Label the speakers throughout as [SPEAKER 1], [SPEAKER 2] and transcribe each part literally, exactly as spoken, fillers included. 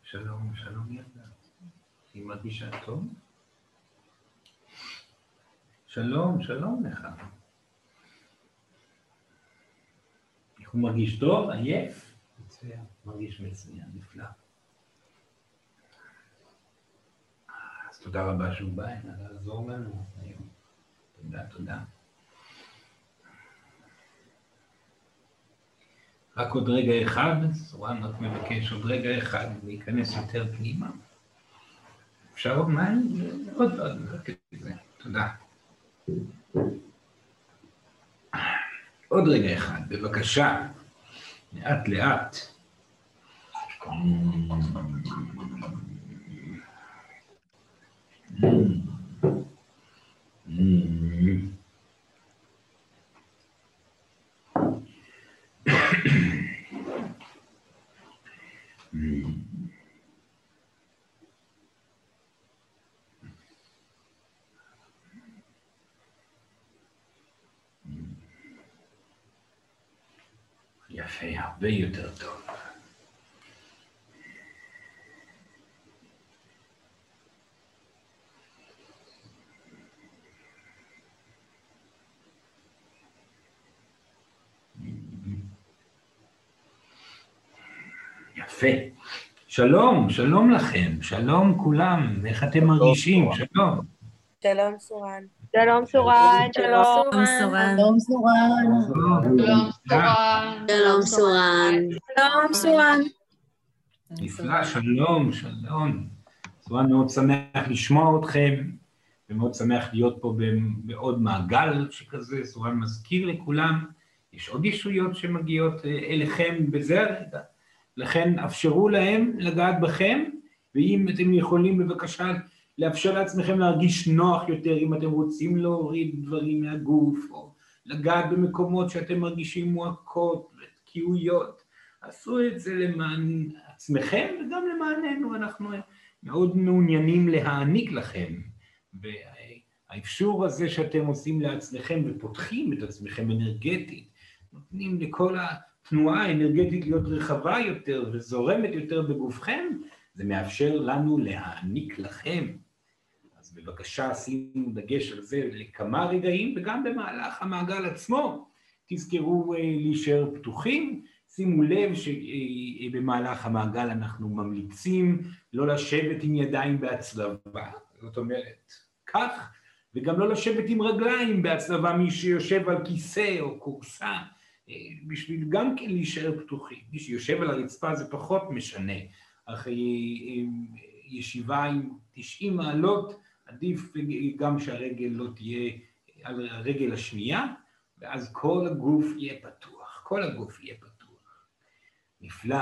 [SPEAKER 1] שלום, שלום ילדה. היא מרגישה טוב? שלום, שלום לך. איך הוא מרגיש טוב? עייף? מצוין, מרגיש מצוין, נפלא. אז תודה רבה שהוא בא הנה לעזור לנו היום. תודה, תודה. רק עוד רגע אחד, סורן רק מבקש עוד רגע אחד להיכנס יותר פנימה. אפשר עוד מים? עוד עוד, תודה. עוד רגע אחד, בבקשה, לאט לאט. יפה, הרבה יותר טוב. יפה. שלום, שלום לכם, שלום כולם, איך אתם מרגישים? שלום.
[SPEAKER 2] שלום סורן.
[SPEAKER 3] שלום סורן.
[SPEAKER 2] שלום סורן.
[SPEAKER 4] שלום סורן.
[SPEAKER 5] שלום סורן.
[SPEAKER 2] שלום סורן.
[SPEAKER 1] נפלא, שלום, שלום. סורן מאוד שמח לשמוע אתכם, ומאוד שמח להיות פה בעוד מעגל שכזה. סורן מזכיר לכולם, יש עוד ישויות שמגיעות אליכם בזה הרגע, לכן אפשרו להם לגעת בכם, ואם אתם יכולים בבקשה לאפשר לעצמכם להרגיש נוח יותר, אם אתם רוצים להוריד דברים מהגוף, או לגעת במקומות שאתם מרגישים מועקות ותקיעויות, עשו את זה למען עצמכם וגם למעננו. אנחנו מאוד מעוניינים להעניק לכם, והאפשור הזה שאתם עושים לעצמכם ופותחים את עצמכם אנרגטית, נותנים לכל התנועה האנרגטית להיות רחבה יותר וזורמת יותר בגופכם, זה מאפשר לנו להעניק לכם. אז בבקשה שימו דגש על זה לכמה רגעים, וגם במהלך המעגל עצמו תזכרו להישאר פתוחים. שימו לב שבמהלך המעגל אנחנו ממליצים לא לשבת עם ידיים בהצלבה, זאת אומרת כך, וגם לא לשבת עם רגליים בהצלבה, מי שיושב על כיסא או קורסה, בשביל גם כן להישאר פתוחים. מי שיושב על הרצפה זה פחות משנה, אחרי ישיבה עם תשעים מעלות, עדיף גם שהרגל לא תהיה על הרגל השנייה, ואז כל הגוף יהיה פתוח, כל הגוף יהיה פתוח. נפלא.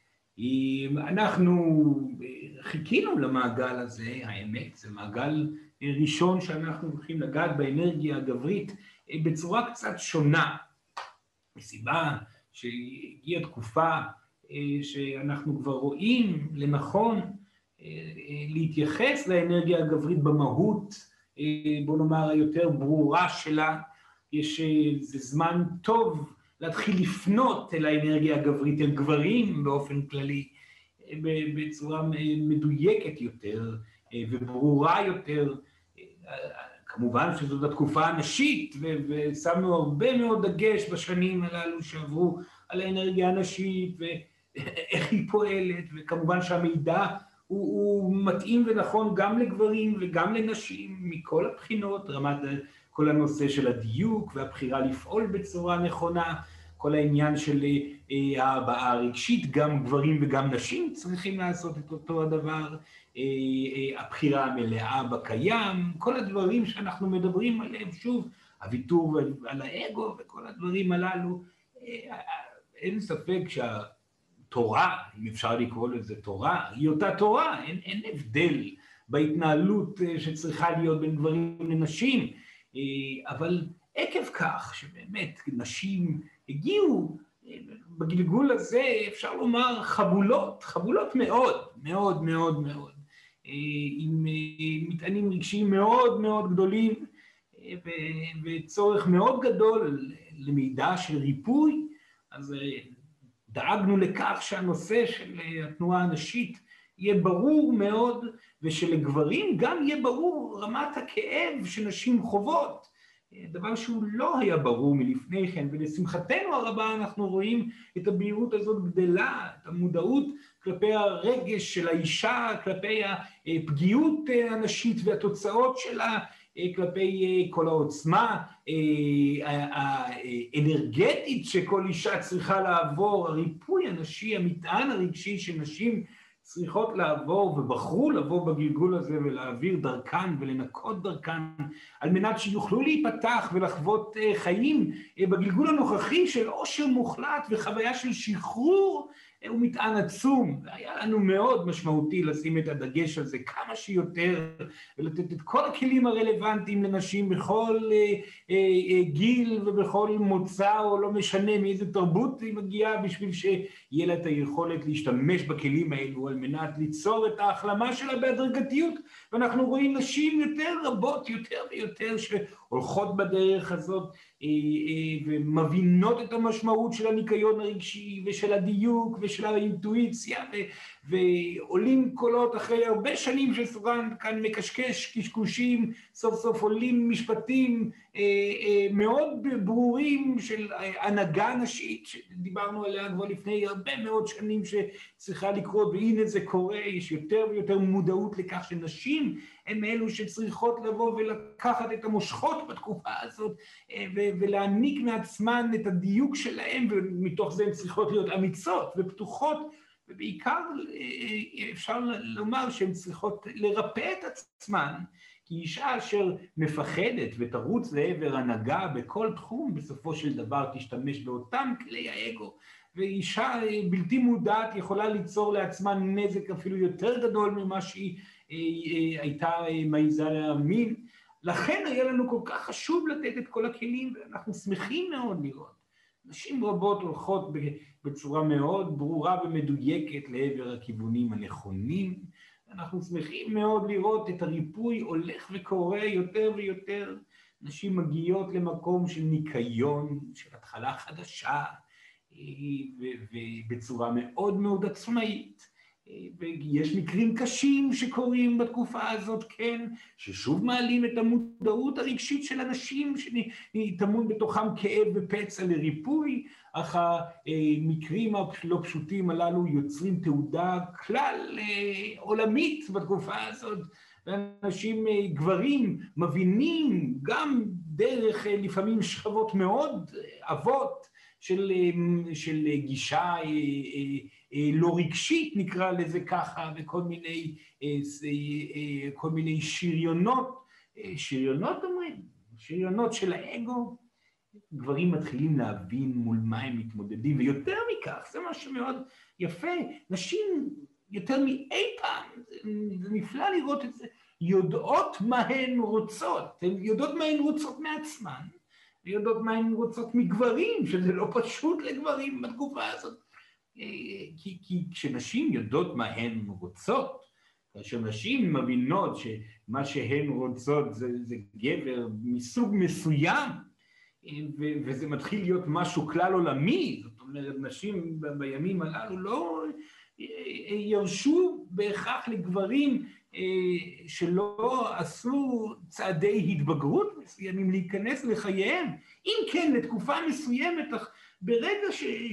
[SPEAKER 1] אנחנו חיכינו למעגל הזה, האמת, זה מעגל ראשון שאנחנו הולכים לגעת באנרגיה הגברית בצורה קצת שונה, מסיבה שהגיעה תקופה שאנחנו כבר רואים לנכון להתייחס לאנרגיה הגברית במהות, בוא נאמר היותר ברורה שלה. יש זה זמן טוב להתחיל לפנות אל האנרגיה הגברית, אל גברים באופן כללי, בצורה מדויקת יותר וברורה יותר. כמובן שזאת התקופה הנשית, ושמנו הרבה מאוד דגש בשנים הללו שעברו על האנרגיה הנשית ואיך היא פועלת, וכמובן שהמידע הוא, הוא מתאים ונכון גם לגברים וגם לנשים מכל הבחינות, רמת כל הנושא של הדיוק והבחירה לפעול בצורה נכונה, כל העניין של ההבעה הרגשית, גם גברים וגם נשים צריכים לעשות את אותו הדבר, הבחירה המלאה בקיים, כל הדברים שאנחנו מדברים עליהם, שוב, הוויתור על האגו וכל הדברים הללו. אין ספק שהתורה, אם אפשר לקרוא לזה תורה, היא אותה תורה, אין, אין הבדל בהתנהלות שצריכה להיות בין גברים לנשים, אבל עקב כך שבאמת נשים הגיעו בגלגול הזה, אפשר לומר חבולות, חבולות מאוד, מאוד מאוד מאוד, עם מטענים רגשיים מאוד מאוד גדולים, וצורך מאוד גדול למידע של ריפוי. אז דאגנו לכך שהנושא של התנועה הנשית יהיה ברור מאוד, ושלגברים גם יהיה ברור רמת הכאב שנשים חוות, דבר שהוא לא היה ברור מלפני כן, ולשמחתנו הרבה אנחנו רואים את הבהירות הזאת גדלה, את המודעות כלפי הרגש של האישה, כלפי הפגיעות הנשית והתוצאות שלה, כלפי כל העוצמה האנרגטית שכל אישה צריכה לעבור, הריפוי הנשי, המטען הרגשי שנשים צריכות לעבור ובחרו לבוא בגלגול הזה ולהעביר דרכן ולנקות דרכן על מנת שיוכלו להיפתח ולחוות חיים בגלגול הנוכחי של עושר מוחלט וחוויה של שחרור הוא מטען עצום. היה לנו מאוד משמעותי לשים את הדגש על זה כמה שיותר ולתת את כל הכלים הרלוונטיים לנשים בכל אה, אה, גיל ובכל מוצא או לא משנה מאיזה תרבות היא מגיעה, בשביל שיהיה לה את היכולת להשתמש בכלים האלו על מנת ליצור את ההחלמה שלה בהדרגתיות. ואנחנו רואים נשים יותר רבות, יותר ויותר שהולכות בדרך הזאת ומבינות את המשמעות של הניקיון הרגשי ושל הדיוק ושל האינטואיציה, ועולים קולות אחרי הרבה שנים שסורן כאן מקשקש קשקושים, סוף סוף עולים משפטים מאוד ברורים של הנהגה נשית שדיברנו עליה כבר לפני הרבה מאוד שנים שצריכה לקרות, והנה זה קורה. יש יותר ויותר מודעות לכך שנשים הם אלו שצריכות לבוא ולקחת את המושכות בתקופה הזאת ולהעניק מעצמן את הדיוק שלהם, ומתוך זה הן צריכות להיות אמיצות ופתוחות, ובעיקר אפשר לומר שהן צריכות לרפא את עצמן, כי אישה אשר מפחדת ותרוץ לעבר הנהגה בכל תחום בסופו של דבר תשתמש באותם כלי האגו, ואישה בלתי מודעת יכולה ליצור לעצמה נזק אפילו יותר גדול ממה שהיא הייתה מעיזה להאמין. לכן היה לנו כל כך חשוב לתת את כל הכלים, ואנחנו שמחים מאוד לראות. נשים רבות הולכות בצורה מאוד ברורה ומדויקת לעבר הכיוונים הנכונים. אנחנו שמחים מאוד לראות את הריפוי הולך וקורה יותר ויותר. נשים מגיעות למקום של ניקיון, של התחלה חדשה, ובצורה מאוד מאוד עצמאית. ויש מקרים קשים שקורים בתקופה הזאת, כן, ששוב מעלים את המודעות הרגשית של אנשים שטמון בתוכם כאב ופצע לריפוי, אך המקרים הלא פשוטים הללו יוצרים תעודה כלל עולמית בתקופה הזאת, ואנשים, גברים, מבינים גם דרך לפעמים שכבות מאוד אבות של, של גישה לא רגשית, נקרא לזה ככה, וכל מיני, כל מיני שריונות, שריונות אומרים, שריונות של האגו. גברים מתחילים להבין מול מה הם מתמודדים, ויותר מכך, זה משהו מאוד יפה, נשים יותר מאי פעם, זה נפלא לראות את זה, יודעות מה הן רוצות, הן יודעות מה הן רוצות מעצמן, ויודעות מה הן רוצות מגברים, שזה לא פשוט לגברים בתקופה הזאת. כי, כי כשנשים יודעות מה הן רוצות, כאשר נשים מבינות שמה שהן רוצות זה, זה גבר מסוג מסוים, ו, וזה מתחיל להיות משהו כלל עולמי, זאת אומרת, נשים בימים הללו לא ירשו בהכרח לגברים שלא עשו צעדי התבגרות מסוימים להיכנס לחייהם, אם כן לתקופה מסוימת, ברגע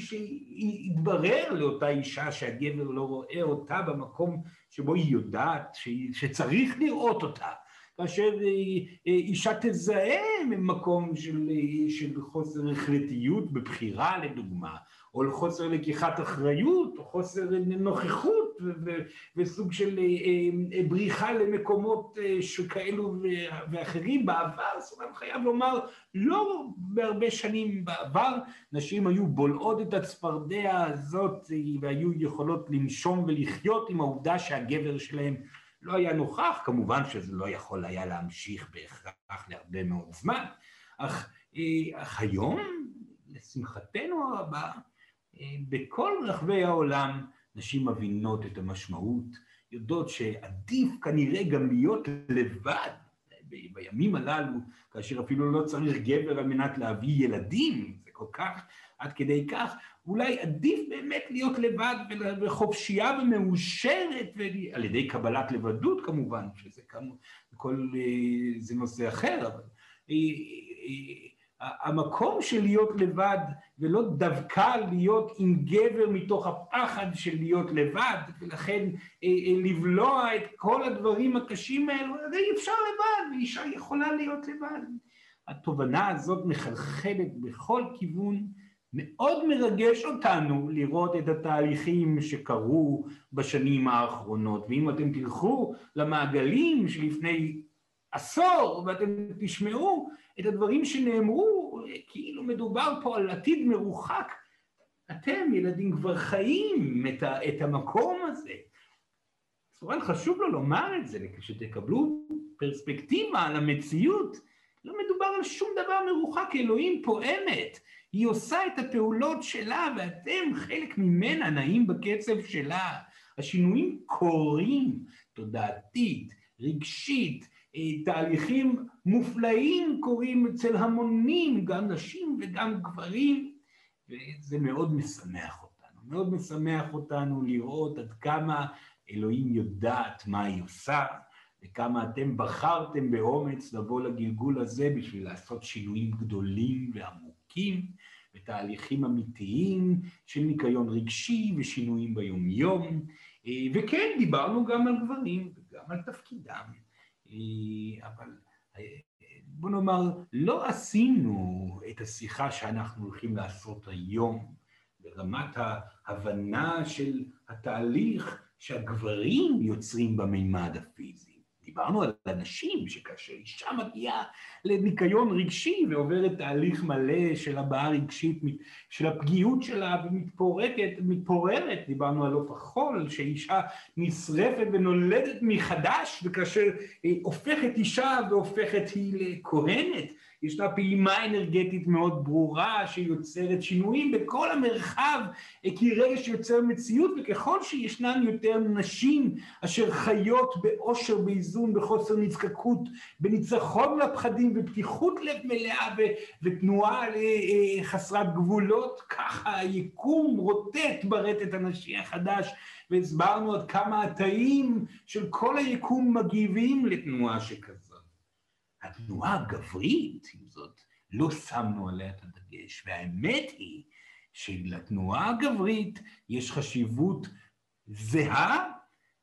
[SPEAKER 1] שיתברר לאותה אישה שהגבר לא רואה אותה במקום שבו היא יודעת שצריך לראות אותה, כאשר אישה תזהה ממקום של, של חוסר החלטיות בבחירה לדוגמה, או לחוסר לקיחת אחריות, או חוסר נוכחות, ו- וסוג של בריחה למקומות שכאלו ואחרים בעבר. סורן חייב לומר, לא בהרבה שנים בעבר, נשים היו בולעות את הצפרדע הזאת, והיו יכולות לנשום ולחיות עם העובדה שהגבר שלהם לא היה נוכח. כמובן שזה לא יכול היה להמשיך בהכרח להרבה מאוד זמן, אך, אך היום, לשמחתנו הרבה, בכל רחבי העולם נשים מבינות את המשמעות, יודעות שעדיף כנראה גם להיות לבד בימים הללו, כאשר אפילו לא צריך גבר על מנת להביא ילדים, זה כל כך, עד כדי כך, אולי עדיף באמת להיות לבד וחופשייה ומאושרת, על ידי קבלת לבדות כמובן, שזה כמו, כל, זה נושא אחר, אבל המקום של להיות לבד, ולא דווקא להיות עם גבר מתוך הפחד של להיות לבד, ולכן לבלוע את כל הדברים הקשים האלו, זה אפשר לבד, ואישה יכולה להיות לבד. התובנה הזאת מחלחלת בכל כיוון, מאוד מרגש אותנו לראות את התהליכים שקרו בשנים האחרונות, ואם אתם תלכו למעגלים שלפני עשור, ואתם תשמעו את הדברים שנאמרו, כאילו מדובר פה על עתיד מרוחק, אתם ילדים כבר חיים את, ה, את המקום הזה. סורן חשוב לו לומר את זה, כשתקבלו פרספקטיבה על המציאות, לא מדובר על שום דבר מרוחק, אלוהים פועמת, היא עושה את הפעולות שלה, ואתם חלק ממנה נעים בקצב שלה. השינויים קורים, תודעתית, רגשית, תהליכים מופלאים קורים אצל המונים, גם נשים וגם גברים, וזה מאוד משמח אותנו, מאוד משמח אותנו לראות עד כמה אלוהים יודעת מה היא עושה, וכמה אתם בחרתם באומץ לבוא לגלגול הזה בשביל לעשות שינויים גדולים ועמוקים, ותהליכים אמיתיים של ניקיון רגשי ושינויים ביומיום, וכן, דיברנו גם על גברים וגם על תפקידם, אבל בוא נאמר, לא עשינו את השיחה שאנחנו הולכים לעשות היום, ברמת ההבנה של התהליך שהגברים יוצרים במימד הפיזי. דיברנו על אנשים שכאשר אישה מגיעה לניקיון רגשי ועוברת תהליך מלא של הבעה רגשית, של הפגיעות שלה ומתפוררת, מתפוררת, דיברנו על עוף החול, שאישה נשרפת ונולדת מחדש, וכאשר היא הופכת אישה והופכת היא לכהנת, ישנה פעימה אנרגטית מאוד ברורה שיוצרת שינויים בכל המרחב, כי רגע שיוצר מציאות, וככל שישנן יותר נשים אשר חיות באושר, באיזון, בחוסר נזקקות, בניצחון לפחדים ופתיחות לב מלאה ותנועה חסרת גבולות, ככה היקום רוטט ברטט הנשי החדש, והסברנו עד כמה התאים של כל היקום מגיבים לתנועה שכזאת. התנועה הגברית, עם זאת, לא שמנו עליה את הדגש, והאמת היא שלתנועה הגברית יש חשיבות זהה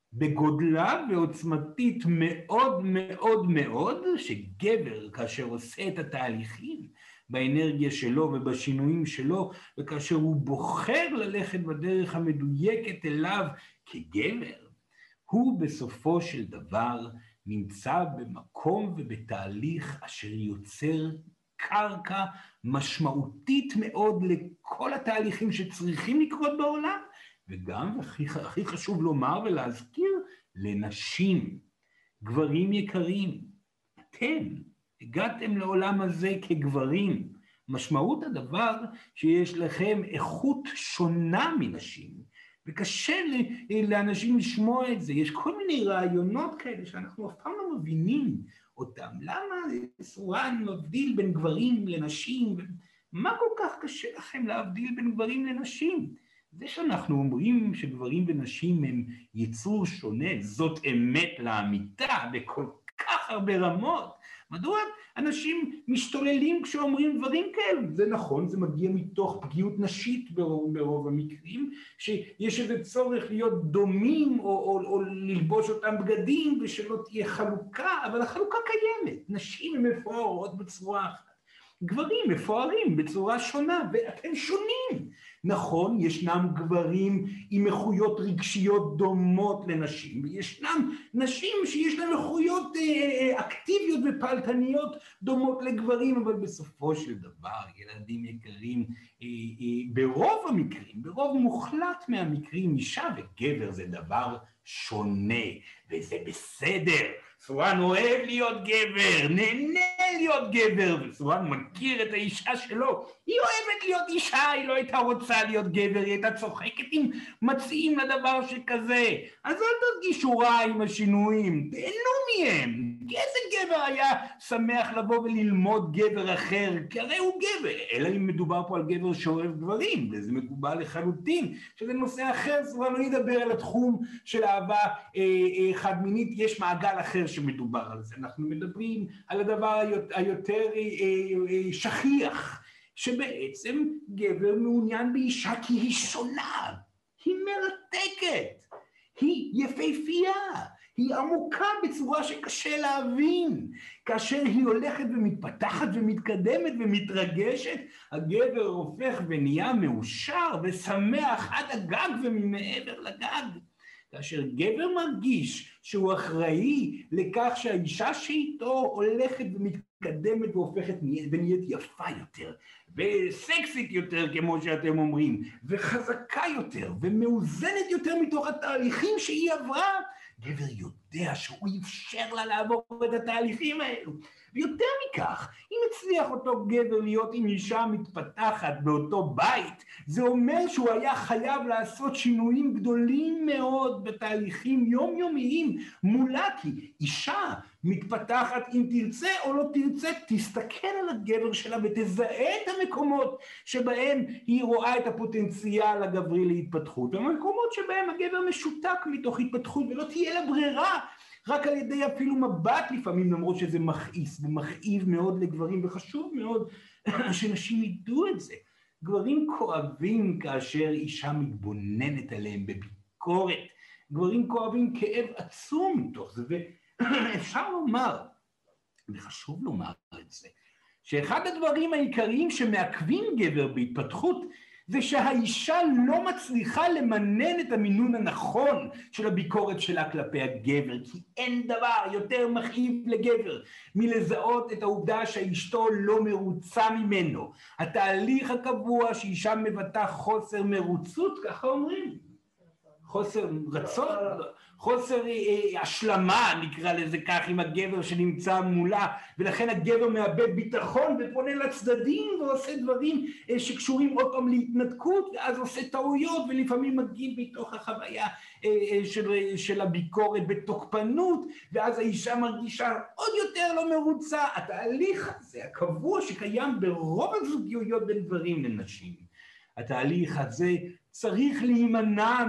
[SPEAKER 1] בגודלה ועוצמתית מאוד מאוד מאוד, שגבר כאשר עושה את התהליכים באנרגיה שלו ובשינויים שלו, וכאשר הוא בוחר ללכת בדרך המדויקת אליו כגבר, הוא בסופו של דבר נמצא במקום ובתהליך אשר יוצר קרקע משמעותית מאוד לכל התהליכים שצריכים לקרות בעולם, וגם, הכי, הכי חשוב לומר ולהזכיר, לנשים, גברים יקרים, אתם הגעתם לעולם הזה כגברים, משמעות הדבר שיש לכם איכות שונה מנשים, וקשה לאנשים לשמוע את זה, יש כל מיני רעיונות כאלה שאנחנו אף פעם לא מבינים אותם, למה סורן מבדיל בין גברים לנשים, מה כל כך קשה לכם להבדיל בין גברים לנשים? זה שאנחנו אומרים שגברים ונשים הם יצור שונה, זאת אמת לאמיתה בכל כך הרבה רמות, מדוע אנשים משתוללים כשאומרים דברים כאלה? זה נכון, זה מגיע מתוך פגיעות נשית ברוב, ברוב המקרים, שיש איזה צורך להיות דומים או, או, או ללבוש אותם בגדים ושלא תהיה חלוקה, אבל החלוקה קיימת, נשים הן מפוארות בצורה אחת, גברים מפוארים בצורה שונה, ואתם שונים. נכון, ישנם גברים עם איכויות רגשיות דומות לנשים, וישנם נשים שיש להם איכויות אקטיביות ופעלתניות דומות לגברים, אבל בסופו של דבר, ילדים יקרים, ברוב המקרים, ברוב מוחלט מהמקרים, אישה וגבר זה דבר שונה, וזה בסדר. סורן אוהב להיות גבר, נהנה להיות גבר, וסורן מכיר את האישה שלו. היא אוהבת להיות אישה, היא לא הייתה רוצה להיות גבר, היא הייתה צוחקת אם מציעים לדבר שכזה. אז אל תרגישו רע עם השינויים, תהנו מהם. כי איזה גבר היה שמח לבוא וללמוד גבר אחר, כי הרי הוא גבר, אלא אם מדובר פה על גבר שאוהב גברים, וזה מקובל לחלוטין, שזה נושא אחר. סורן לא ידבר על התחום של אהבה אה, אה, חד מינית, יש מעגל אחר שמדובר על זה. אנחנו מדברים על הדבר היותר שכיח, שבעצם גבר מעוניין באישה כי היא שונה, היא מרתקת, היא יפהפייה, היא עמוקה בצורה שקשה להבין. כאשר היא הולכת ומתפתחת ומתקדמת ומתרגשת, הגבר הופך ונהיה מאושר ושמח עד הגג וממעבר לגג. כאשר גבר מרגיש שהוא אחראי לכך שהאישה שאיתו הולכת ומתקדמת והופכת ונהיית יפה יותר, וסקסית יותר כמו שאתם אומרים, וחזקה יותר ומאוזנת יותר מתוך התהליכים שהיא עברה, גבר יודע שהוא אפשר לה לעבור את התהליכים האלו. ויותר מכך, אם הצליח אותו גבר להיות עם אישה מתפתחת באותו בית, זה אומר שהוא היה חייב לעשות שינויים גדולים מאוד בתהליכים יומיומיים מולה, כי אישה מתפתחת, אם תרצה או לא תרצה, תסתכל על הגבר שלה ותזהה את המקומות שבהם היא רואה את הפוטנציאל הגברי להתפתחות, והמקומות שבהם הגבר משותק מתוך התפתחות ולא תהיה לה ברירה, רק על ידי אפילו מבט לפעמים, למרות שזה מכעיס ומכאיב מאוד לגברים, וחשוב מאוד שנשים ידעו את זה. גברים כואבים כאשר אישה מתבוננת עליהם בביקורת, גברים כואבים כאב עצום מתוך זה, ואפשר לומר, וחשוב לומר את זה, שאחד הדברים העיקריים שמעכבים גבר בהתפתחות, זה שהאישה לא מצליחה למנן את המינון הנכון של הביקורת שלה כלפי הגבר, כי אין דבר יותר מכאיב לגבר מלזהות את העובדה שאשתו לא מרוצה ממנו. התהליך הקבוע שאישה מבטא חוסר מרוצות, ככה אומרים, חוסר רצון, חוסר אה, השלמה, נקרא לזה כך, עם הגבר שנמצא מולה, ולכן הגבר מאבד ביטחון ופונה לצדדים ועושה דברים אה, שקשורים עוד פעם להתנתקות, ואז עושה טעויות, ולפעמים מגיעים בתוך החוויה אה, אה, של, של הביקורת בתוקפנות, ואז האישה מרגישה עוד יותר לא מרוצה. התהליך הזה הקבוע שקיים ברוב הזוגיות בין גברים לנשים, התהליך הזה צריך להימנע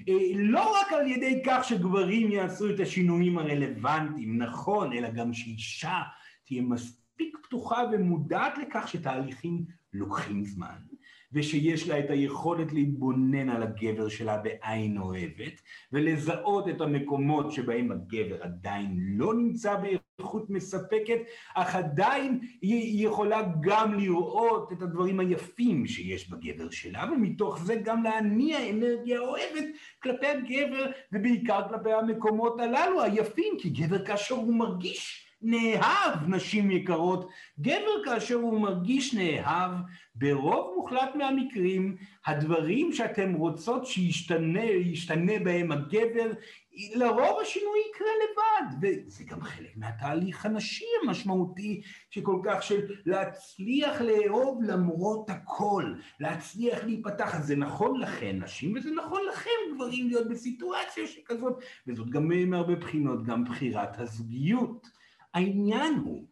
[SPEAKER 1] לא רק על ידי כך שגברים יעשו את השינויים הרלוונטיים, נכון, אלא גם שאישה תהיה מספיק פתוחה ומודעת לכך שתהליכים לוקחים זמן, ושיש לה את היכולת להתבונן על הגבר שלה בעין אוהבת, ולזהות את המקומות שבהם הגבר עדיין לא נמצא באיכות מספקת, אך עדיין היא יכולה גם לראות את הדברים היפים שיש בגבר שלה, ומתוך זה גם להניע אנרגיה אוהבת כלפי הגבר, ובעיקר כלפי המקומות הללו היפים, כי גבר כאשר הוא מרגיש נאהב, נשים יקרות, גבר כאשר הוא מרגיש נאהב, ברוב מוחלט מהמקרים, הדברים שאתם רוצות שישתנה, ישתנה בהם הגבר, לרוב השינוי יקרה לבד, וזה גם חלק מהתהליך הנשי המשמעותי, שכל כך של להצליח לאהוב למרות הכל, להצליח להיפתח, זה נכון לכן נשים, וזה נכון לכם גברים להיות בסיטואציה שכזאת, וזאת גם מהרבה בחינות, גם בחירת הזוגיות. העניין הוא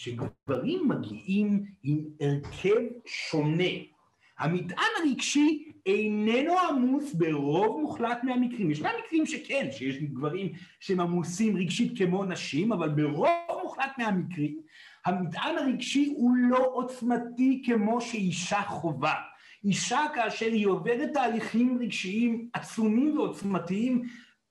[SPEAKER 1] שגברים מגיעים עם הרכב שונה. המטען הרגשי איננו עמוס ברוב מוחלט מהמקרים. ישנם מקרים שכן, שיש גברים שהם עמוסים רגשית כמו נשים, אבל ברוב מוחלט מהמקרים, המטען הרגשי הוא לא עוצמתי כמו שאישה חובה. אישה כאשר היא עוברת תהליכים רגשיים עצומים ועוצמתיים,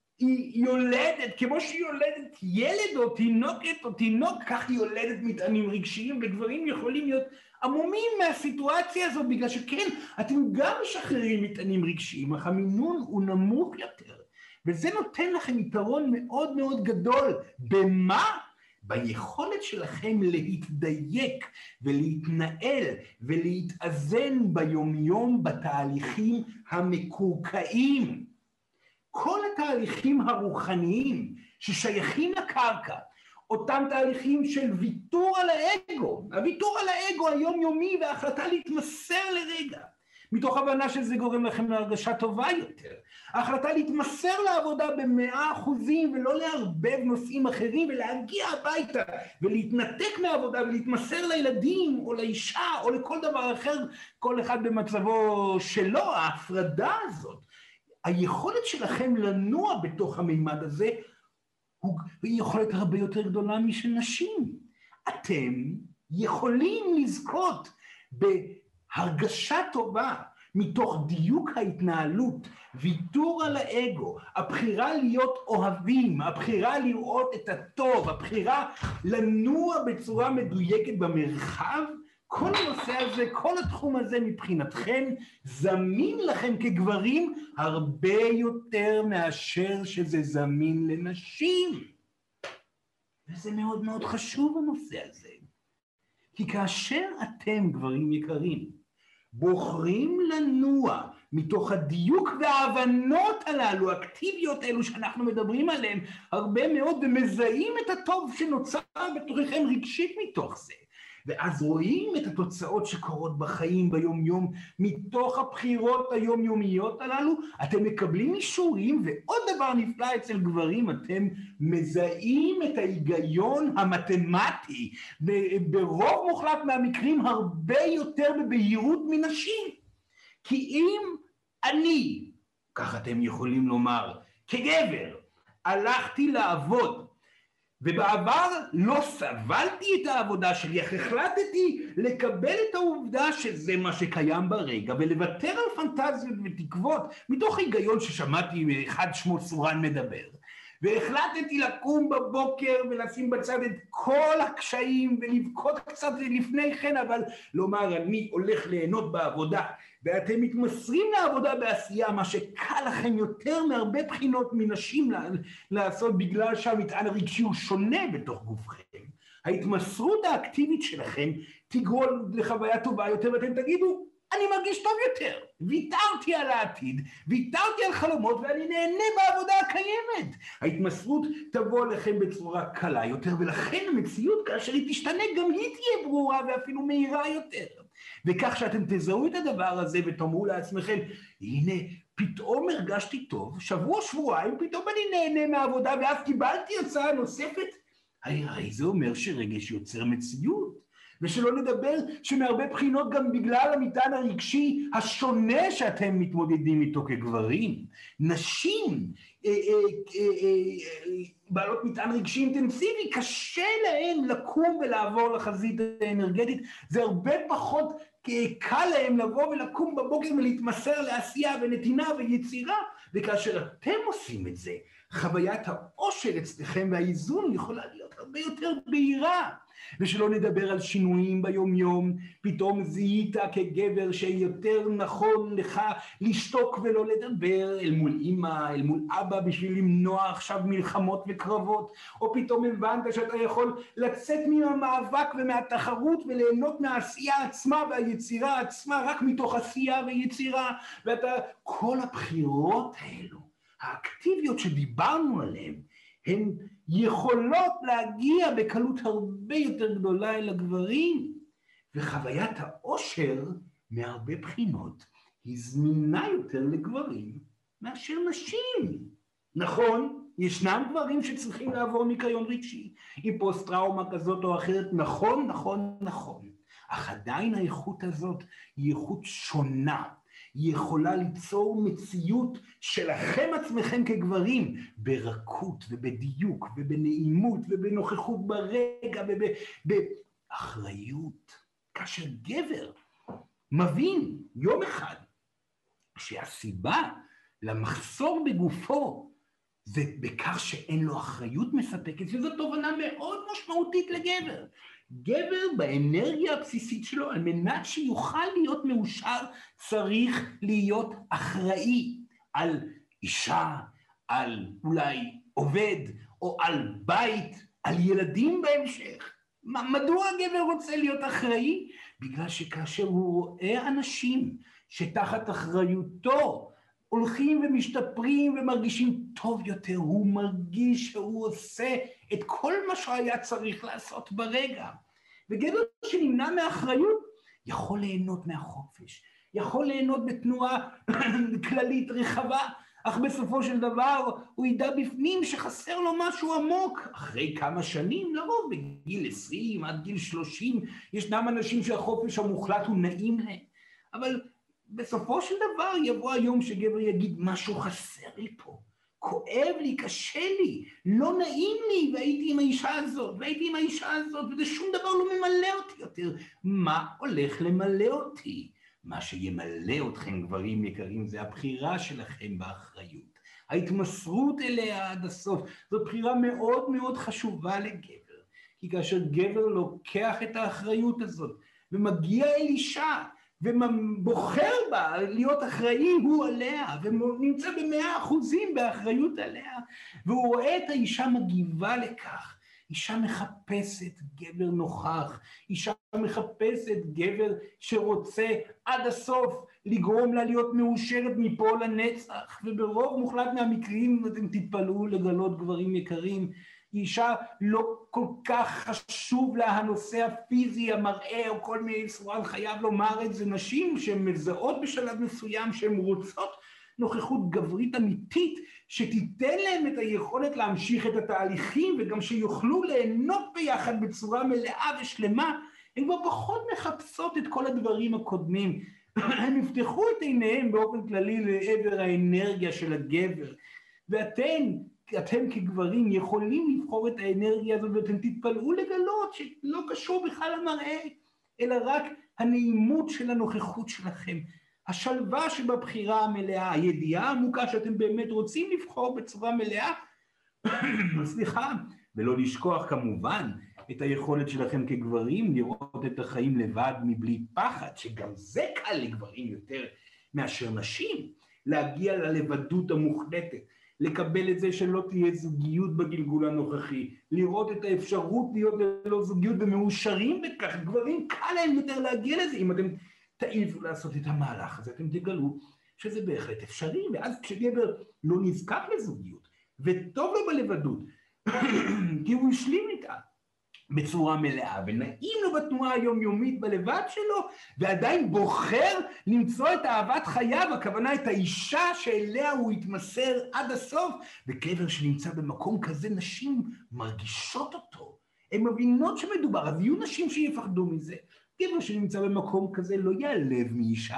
[SPEAKER 1] היא יולדת, כמו שהיא יולדת ילד או תינוקת או תינוק, כך היא יולדת מטענים רגשיים, וגברים יכולים להיות עמומים מהסיטואציה הזאת, בגלל שכן, אתם גם משחררים מטענים רגשיים, אך המינון הוא נמוך יותר, וזה נותן לכם יתרון מאוד מאוד גדול. במה? ביכולת שלכם להתדייק ולהתנהל ולהתאזן ביומיום בתהליכים המקורקעים. כל התהליכים הרוחניים ששייכים לקרקע, אותם תהליכים של ויתור על האגו, הוויתור על האגו היומיומי וההחלטה להתמסר לרגע, מתוך הבנה שזה גורם לכם להרגשה טובה יותר, ההחלטה להתמסר לעבודה במאה אחוזים ולא לערבב נושאים אחרים ולהגיע הביתה ולהתנתק מהעבודה ולהתמסר לילדים או לאישה או לכל דבר אחר, כל אחד במצבו שלו. ההפרדה הזאת, היכולת שלכם לנוע בתוך המימד הזה, היא יכולת הרבה יותר גדולה משל נשים. אתם יכולים לזכות בהרגשה טובה מתוך דיוק ההתנהלות, ויתור על האגו, הבחירה להיות אוהבים, הבחירה לראות את הטוב, הבחירה לנוע בצורה מדויקת במרחב. כל הנושא הזה, כל התחום הזה מבחינתכם זמין לכם כגברים הרבה יותר מאשר שזה זמין לנשים. וזה מאוד מאוד חשוב הנושא הזה. כי כאשר אתם, גברים יקרים, בוחרים לנוע מתוך הדיוק וההבנות הללו, האקטיביות האלו שאנחנו מדברים עליהן הרבה מאוד, ומזהים את הטוב שנוצר בתוככם רגשית מתוך זה, ואז רואים את התוצאות שקורות בחיים ביום יום, מתוך הבחירות היומיומיות הללו, אתם מקבלים אישורים, ועוד דבר נפלא אצל גברים, אתם מזהים את ההיגיון המתמטי, ברוב מוחלט מהמקרים הרבה יותר בבהירות מנשים. כי אם אני, כך אתם יכולים לומר, כגבר, הלכתי לעבוד, ובעבר לא סבלתי את העבודה שלי, אך החלטתי לקבל את העובדה שזה מה שקיים ברגע, ולוותר על פנטזיות ותקוות, מתוך היגיון ששמעתי מאחד שמו סורן מדבר. והחלטתי לקום בבוקר ולשים בצד את כל הקשיים ולבכות קצת לפני כן, אבל לומר אני הולך ליהנות בעבודה, ואתם מתמסרים לעבודה בעשייה, מה שקל לכם יותר מהרבה בחינות מנשים לעשות, בגלל שהמטען הרגשי הוא שונה בתוך גופכם. ההתמסרות האקטיבית שלכם תגרום לחוויה טובה יותר, ואתם תגידו, אני מרגיש טוב יותר, ויתרתי על העתיד, ויתרתי על חלומות, ואני נהנה בעבודה הקיימת. ההתמסרות תבוא לכם בצורה קלה יותר, ולכן המציאות כאשר היא תשתנה, גם היא תהיה ברורה ואפילו מהירה יותר. וכך שאתם תזהו את הדבר הזה ותאמרו לעצמכם, הנה, פתאום הרגשתי טוב, שבוע שבועיים, פתאום אני נהנה מהעבודה, ואז קיבלתי הצעה נוספת. הרי זה אומר שרגש יוצר מציאות. ושלא נדבר שמהרבה בחינות גם בגלל המטען הרגשי השונה שאתם מתמודדים איתו כגברים. נשים אה, אה, אה, אה, בעלות מטען רגשי אינטנסיבי, קשה להן לקום ולעבור לחזית האנרגטית, זה הרבה פחות קל להם לבוא ולקום בבוקר ולהתמסר לעשייה ונתינה ויצירה, וכאשר אתם עושים את זה, חוויית העושר אצלכם והאיזון יכולה להיות הרבה יותר בהירה. ושלא נדבר על שינויים ביום יום, פתאום זיהית כגבר שיותר נכון לך לשתוק ולא לדבר אל מול אמא, אל מול אבא, בשביל למנוע עכשיו מלחמות וקרבות, או פתאום הבנת שאתה יכול לצאת מהמאבק ומהתחרות וליהנות מהעשייה עצמה והיצירה עצמה, רק מתוך עשייה ויצירה, ואתה, כל הבחירות האלו, האקטיביות שדיברנו עליהן, הן יכולות להגיע בקלות הרבה יותר גדולה אל הגברים, וחוויית העושר מהרבה בחינות היא זמינה יותר לגברים מאשר נשים. נכון, ישנם גברים שצריכים לעבור ניקיון רגשי, עם פוסט טראומה כזאת או אחרת, נכון, נכון, נכון, אך עדיין האיכות הזאת היא איכות שונה, היא יכולה ליצור מציאות שלכם עצמכם כגברים, ברכות ובדיוק ובנעימות ובנוכחות ברגע ובאחריות. כאשר גבר מבין יום אחד שהסיבה למחסור בגופו זה בכך שאין לו אחריות מספקת, וזו תובנה מאוד משמעותית לגבר. גבר באנרגיה הבסיסית שלו, על מנת שיוכל להיות מאושר, צריך להיות אחראי על אישה, על אולי עובד, או על בית, על ילדים בהמשך. מדוע הגבר רוצה להיות אחראי? בגלל שכאשר הוא רואה אנשים שתחת אחריותו הולכים ומשתפרים ומרגישים טוב יותר, הוא מרגיש שהוא עושה את כל מה שהיה צריך לעשות ברגע. וגבר שנמנע מאחריות יכול ליהנות מהחופש, יכול ליהנות בתנועה כללית רחבה, אך בסופו של דבר הוא ידע בפנים שחסר לו משהו עמוק. אחרי כמה שנים, לרוב בגיל עשרים עד גיל שלושים, ישנם אנשים שהחופש המוחלט הוא נעים להם, אבל בסופו של דבר יבוא היום שגבר יגיד משהו חסר לי פה, כואב לי, קשה לי, לא נעים לי, והייתי עם האישה הזאת, והייתי עם האישה הזאת, וזה שום דבר לא ממלא אותי יותר. מה הולך למלא אותי? מה שימלא אתכם גברים יקרים זה הבחירה שלכם באחריות. ההתמסרות אליה עד הסוף, זו בחירה מאוד מאוד חשובה לגבר. כי כאשר גבר לוקח את האחריות הזאת ומגיע אל אישה ובוחר בה להיות אחראי הוא עליה ונמצא במאה אחוזים באחריות עליה, והוא רואה את האישה מגיבה לכך, אישה מחפשת גבר נוכח, אישה מחפשת גבר שרוצה עד הסוף לגרום לה להיות מאושרת מפה לנצח, וברוב מוחלט מהמקרים אתם תתפלאו לגלות גברים יקרים, אישה לא כל כך חשוב לה הנושא הפיזי, המראה או כל מיני סורן, חייב לומר את זה, נשים שהן מזהות בשלב מסוים שהן רוצות נוכחות גברית אמיתית, שתיתן להם את היכולת להמשיך את התהליכים, וגם שיוכלו ליהנות ביחד בצורה מלאה ושלמה, הן כבר פחות מחפשות את כל הדברים הקודמים, הם יפתחו את עיניהם באופן כללי לעבר האנרגיה של הגבר, ואתם, אתם כגברים יכולים לבחור את האנרגיה הזאת, ואתם תתפלאו לגלות שלא קשור בכלל למראה, אלא רק הנעימות של הנוכחות שלכם, השלווה שבבחירה המלאה, הידיעה העמוקה שאתם באמת רוצים לבחור בצורה מלאה, סליחה, ולא לשכוח כמובן את היכולת שלכם כגברים לראות את החיים לבד מבלי פחד, שגם זה קל לגברים יותר מאשר נשים, להגיע ללבדות המוחלטת, לקבל את זה שלא תהיה זוגיות בגלגול הנוכחי, לראות את האפשרות להיות ללא זוגיות ומאושרים בכך, גברים קל להם יותר להגיע לזה, אם אתם תעיזו לעשות את המהלך הזה, אתם תגלו שזה בהחלט אפשרי, ואז כשגבר לא נזקק לזוגיות, וטוב לו בלבדות, כי הוא השלים איתה בצורה מלאה, ונעים לו בתנועה היומיומית בלבד שלו, ועדיין בוחר למצוא את אהבת חייו, הכוונה את האישה שאליה הוא יתמסר עד הסוף, וגבר שנמצא במקום כזה, נשים מרגישות אותו, הן מבינות שמדובר, אז יהיו נשים שיפחדו מזה, גבר שנמצא במקום כזה לא יעלב מאישה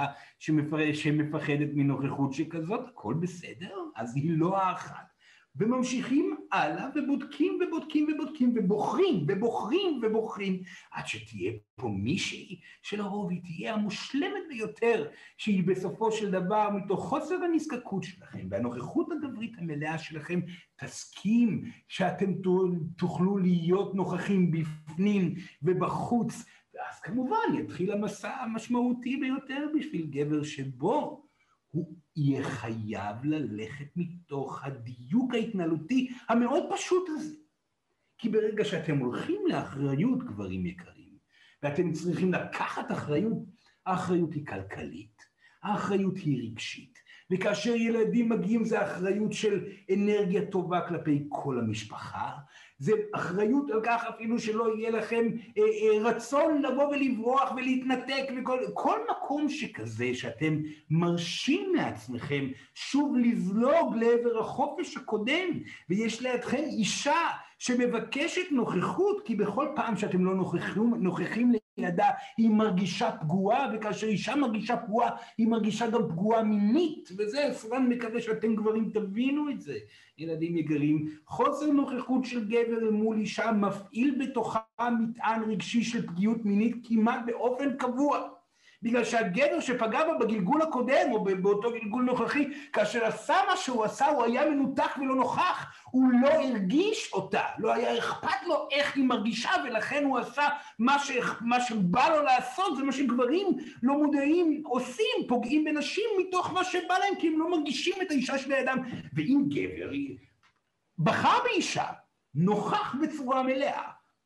[SPEAKER 1] שמפחדת מנוכחות שכזאת, הכל בסדר, אז היא לא האחת. וממשיכים הלאה ובודקים ובודקים ובודקים ובוחרים ובוחרים ובוחרים, עד שתהיה פה מישהי שלרוב היא תהיה המושלמת ביותר, שהיא בסופו של דבר מתוך חוסר הנזקקות שלכם והנוכחות הגברית המלאה שלכם תסכים שאתם תוכלו להיות נוכחים בפנים ובחוץ, ואז כמובן יתחיל המסע המשמעותי ביותר בשביל גבר שבו הוא יהיה חייב ללכת מתוך הדיוק ההתנהלותי המאוד פשוט הזה. כי ברגע שאתם הולכים לאחריות, גברים יקרים, ואתם צריכים לקחת אחריות, האחריות היא כלכלית, האחריות היא רגשית, וכאשר ילדים מגיעים זה אחריות של אנרגיה טובה כלפי כל המשפחה, זה אחריות על כך אפילו שלא יהיה לכם אה, אה, רצון לבוא ולברוח ולהתנתק וכל כל מקום שכזה שאתם מרשים לעצמכם שוב לזלוג לעבר החופש הקודם, ויש לידכם אישה שמבקשת נוכחות, כי בכל פעם שאתם לא נוכחים, נוכחים לידה היא מרגישה פגועה, וכאשר אישה מרגישה פגועה היא מרגישה גם פגועה מינית, וזה סרן מקווה שאתם גברים תבינו את זה. ילדים יקרים, חוסר נוכחות של גבר מול אישה מפעיל בתוכה מטען רגשי של פגיעות מינית כמעט באופן קבוע, בגלל שהגבר שפגע בה בגלגול הקודם או באותו גלגול נוכחי, כאשר עשה מה שהוא עשה, הוא היה מנותק ולא נוכח, הוא לא הרגיש אותה, לא היה אכפת לו איך היא מרגישה, ולכן הוא עשה מה, ש... מה שבא לו לעשות, זה מה שגברים לא מודעים עושים, פוגעים בנשים מתוך מה שבא להם, כי הם לא מרגישים את האישה שלידם. ואם גבר בחר באישה, נוכח בצורה מלאה,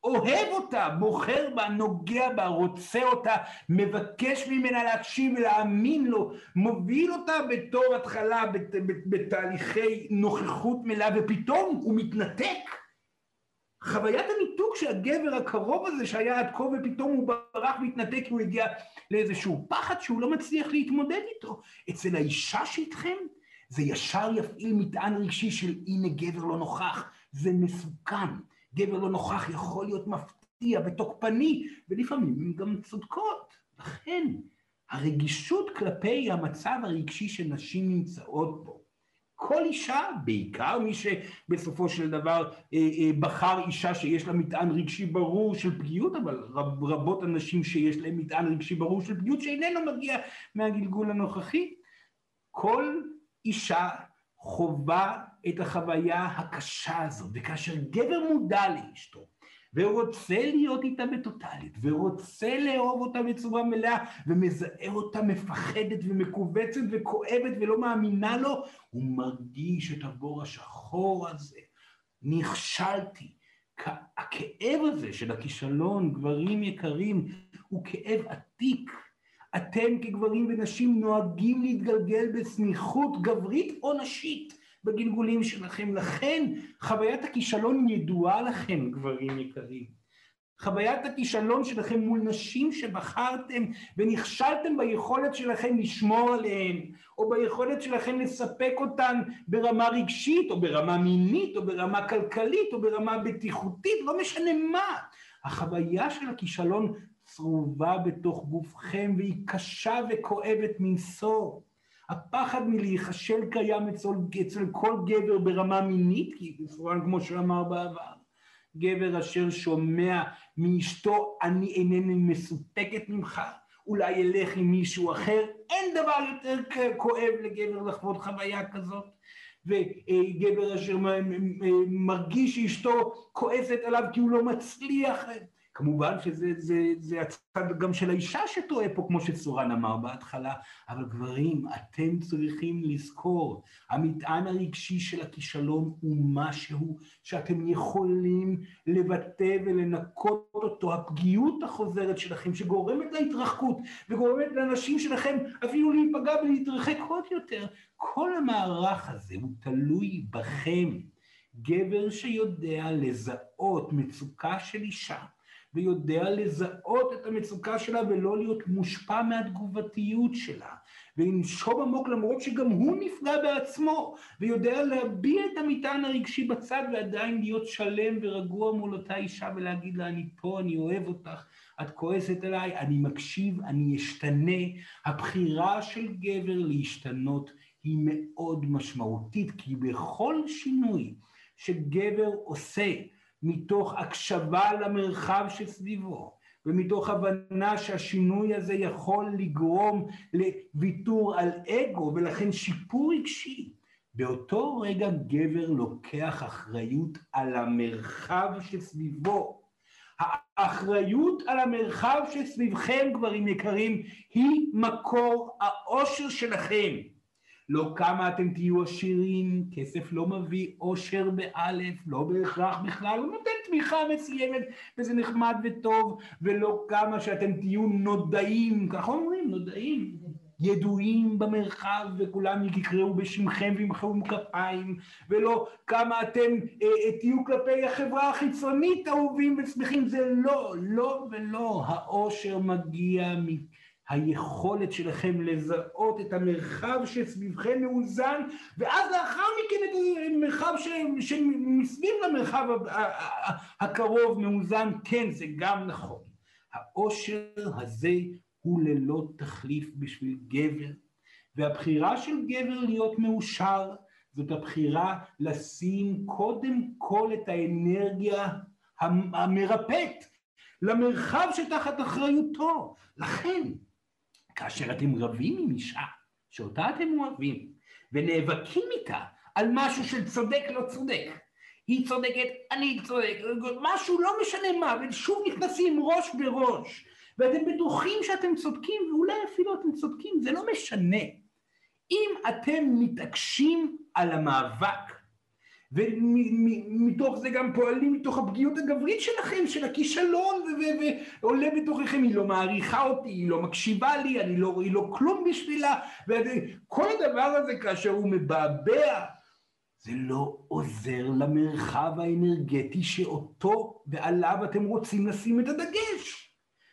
[SPEAKER 1] אוהב אותה, בוחר בה, נוגע בה, רוצה אותה, מבקש ממנה להקשיב ולהאמין לו, מוביל אותה בתור התחלה, בת, בת, בתהליכי נוכחות מלאה, ופתאום הוא מתנתק. חוויית הניתוק של הגבר הקרוב הזה שהיה עד כה, ופתאום הוא ברח והתנתק, הוא הגיע לאיזשהו פחד שהוא לא מצליח להתמודד איתו. אצל האישה שאיתכם, זה ישר יפעיל מטען רגשי של הנה גבר לא נוכח, זה מסוכן. גבר לא נוכח יכול להיות מפתיע ותוקפני, ולפעמים הן גם צודקות. לכן, הרגישות כלפי המצב הרגשי שנשים נמצאות בו, כל אישה, בעיקר מי שבסופו של דבר אה, אה, בחר אישה שיש לה מטען רגשי ברור של פגיעות, אבל רב, רבות אנשים שיש להם מטען רגשי ברור של פגיעות שאיננו מגיע מהגלגול הנוכחי, כל אישה חובה את החוויה הקשה הזאת, וכאשר גבר מודע לאשתו, ורוצה להיות איתה בטוטלית, ורוצה לאהוב אותה בצורה מלאה, ומזהה אותה מפחדת ומקובצת וכואבת ולא מאמינה לו, הוא מרגיש את הבור השחור הזה. נכשלתי. הכאב הזה של הכישלון, גברים יקרים, הוא כאב עתיק. אתם כגברים ונשים נוהגים להתגלגל בסמיכות גברית או נשית בגלגולים שלכם. לכן חוויית הכישלון ידועה לכם, גברים יקרים. חוויית הכישלון שלכם מול נשים שבחרתם ונכשלתם ביכולת שלכם לשמור עליהן, או ביכולת שלכם לספק אותן ברמה רגשית, או ברמה מינית, או ברמה כלכלית, או ברמה בטיחותית, לא משנה מה. החוויה של הכישלון צרובה בתוך גופכם, והיא קשה וכואבת מנשוא. הפחד מלהיחשל קיים אצל, אצל כל גבר ברמה מינית, כי בסופן כמו שאמר בעבר, גבר אשר שומע מאשתו, אני אינני מסופקת ממך, אולי אלך עם מישהו אחר, אין דבר יותר כואב לגבר לחוות חוויה כזאת. וגבר אשר מרגיש שאשתו כועסת עליו כי הוא לא מצליח, כמובן שזה זה, זה הצד גם של האישה שטועה פה, כמו שסורן אמר בהתחלה, אבל גברים, אתם צריכים לזכור, המטען הרגשי של הכישלון הוא משהו שאתם יכולים לבטא ולנקות אותו, הפגיעות החוזרת שלכם שגורמת להתרחקות, וגורמת לאנשים שלכם אפילו להיפגע ולהתרחק עוד יותר. כל המערך הזה הוא תלוי בכם. גבר שיודע לזהות מצוקה של אישה, ויודע לזהות את המצוקה שלה ולא להיות מושפע מהתגובתיות שלה, ולנשום עמוק למרות שגם הוא נפגע בעצמו, ויודע להביע את המטען הרגשי בצד ועדיין להיות שלם ורגוע מול אותה אישה ולהגיד לה אני פה, אני אוהב אותך, את כועסת אליי, אני מקשיב, אני אשתנה. הבחירה של גבר להשתנות היא מאוד משמעותית, כי בכל שינוי שגבר עושה מתוך הקשבה למרחב שסביבו, ומתוך הבנה שהשינוי הזה יכול לגרום לוויתור על אגו, ולכן שיפור רגשי, באותו רגע גבר לוקח אחריות על המרחב שסביבו. האחריות על המרחב שסביבכם, גברים יקרים, היא מקור האושר שלכם. לא כמה אתם תהיו עשירים, כסף לא מביא אושר באלף, לא בהכרח בכלל, הוא נותן תמיכה מסוימת וזה נחמד וטוב, ולא כמה שאתם תהיו נודעים, ככה אומרים, נודעים, ידועים במרחב וכולם יקראו בשמכם וימחאו כפיים, ולא כמה אתם אה, תהיו כלפי החברה החיצונית אהובים ושמחים, זה לא, לא ולא, האושר מגיע מכם. היכולת שלכם לזהות את המרחב שסביבכם מאוזן, ואז לאחר מכן את המרחב שמסביב למרחב הקרוב מאוזן, כן, זה גם נכון. האושר הזה הוא ללא תחליף בשביל גבר, והבחירה של גבר להיות מאושר, זאת הבחירה לשים קודם כל את האנרגיה המרפאת, למרחב שתחת אחריותו. לכן, כאשר אתם רבים עם אישה, שאותה אתם אוהבים, ונאבקים איתה על משהו של צודק לא צודק, היא צודקת, אני צודק, משהו לא משנה מה, ושוב נכנסים ראש בראש, ואתם בטוחים שאתם צודקים, ואולי אפילו אתם צודקים, זה לא משנה. אם אתם מתעקשים על המאבק, ומתוך זה גם פועלים מתוך הפגיעות הגברית שלכם, של הכישלון, ועולה בתוככם, היא לא מעריכה אותי, היא לא מקשיבה לי, אני לא, היא לא כלום בשבילה, וכל הדבר הזה כאשר הוא מבעבע, זה לא עוזר למרחב האנרגטי שאותו ועליו אתם רוצים לשים את הדגש.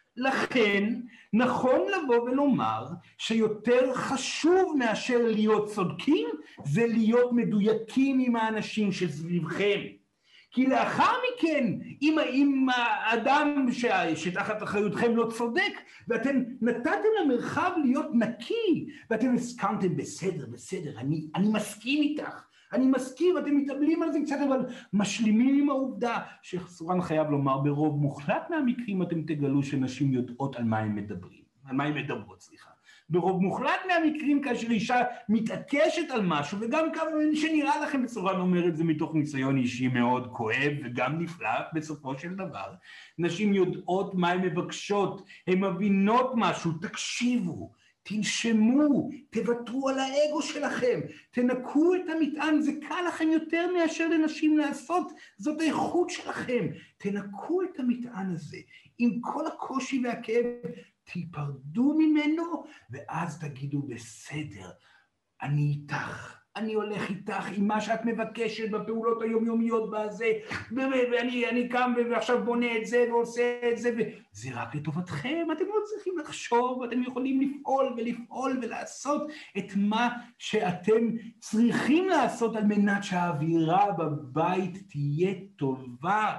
[SPEAKER 1] לכן נכון לבוא ולומר שיותר חשוב מאשר להיות צודקים, זה להיות מדויקים עם האנשים שסביבכם. כי לאחר מכן, אם, אם האדם ש, שתחת אחריותכם לא צודק, ואתם נתתם למרחב להיות נקי, ואתם הסכמתם בסדר, בסדר, אני, אני מסכים איתך, אני מסכים, אתם מתאבלים על זה קצת, אבל משלימים עם העובדה שסורן חייב לומר, ברוב מוחלט מהמקרים אתם תגלו שנשים יודעות על מה הם מדברים, על מה הם מדברות, סליחה. ברוב מוחלט מהמקרים כאשר אישה מתעקשת על משהו, וגם כמה שנראה לכם סורן אומר את זה מתוך ניסיון אישי מאוד כואב וגם נפלא בסופו של דבר, נשים יודעות מה הן מבקשות, הן מבינות משהו, תקשיבו, תנשמו, תוותרו על האגו שלכם, תנקו את המטען, זה קל לכם יותר מאשר לנשים לעשות, זאת האיכות שלכם, תנקו את המטען הזה, עם כל הקושי והכאב, תיפרדו ממנו, ואז תגידו בסדר, אני איתך, אני הולך איתך עם מה שאת מבקשת בפעולות היומיומיות בזה, ואני אני קם ועכשיו בונה את זה ועושה את זה, וזה רק לטובתכם, אתם לא צריכים לחשוב, אתם יכולים לפעול ולפעול ולעשות את מה שאתם צריכים לעשות על מנת שהאווירה בבית תהיה טובה.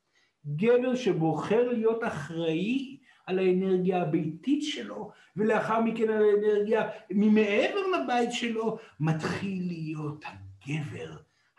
[SPEAKER 1] גבר שבוחר להיות אחראי על האנרגיה הביתית שלו, ולאחר מכן על האנרגיה ממעבר לבית שלו, מתחיל להיות הגבר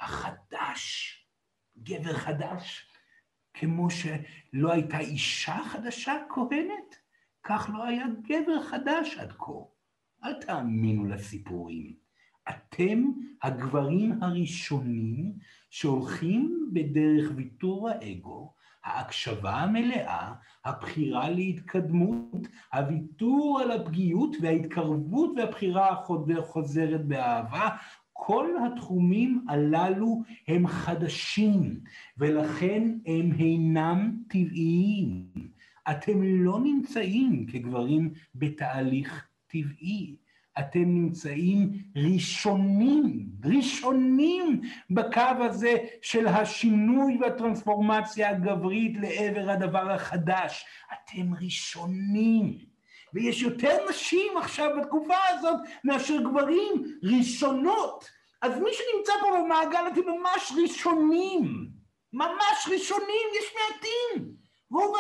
[SPEAKER 1] החדש. גבר חדש, כמו שלא הייתה אישה חדשה כהנת, כך לא היה גבר חדש עד כה. אל תאמינו לסיפורים. אתם הגברים הראשונים שהולכים בדרך ויתור האגו, ההקשבה המלאה, הבחירה להתקדמות, הוויתור על הפגיעות וההתקרבות והבחירה החוזרת באהבה, כל התחומים הללו הם חדשים, ולכן הם אינם טבעיים. אתם לא נמצאים כגברים בתהליך טבעי. אתם נמצאים ראשונים, ראשונים בקו הזה של השינוי והטרנספורמציה הגברית לעבר הדבר החדש. אתם ראשונים. ויש יותר נשים עכשיו בתקופה הזאת מאשר גברים ראשונות. אז מי שנמצא פה במעגל אתם ממש ראשונים. ממש ראשונים, יש מעטים. רוב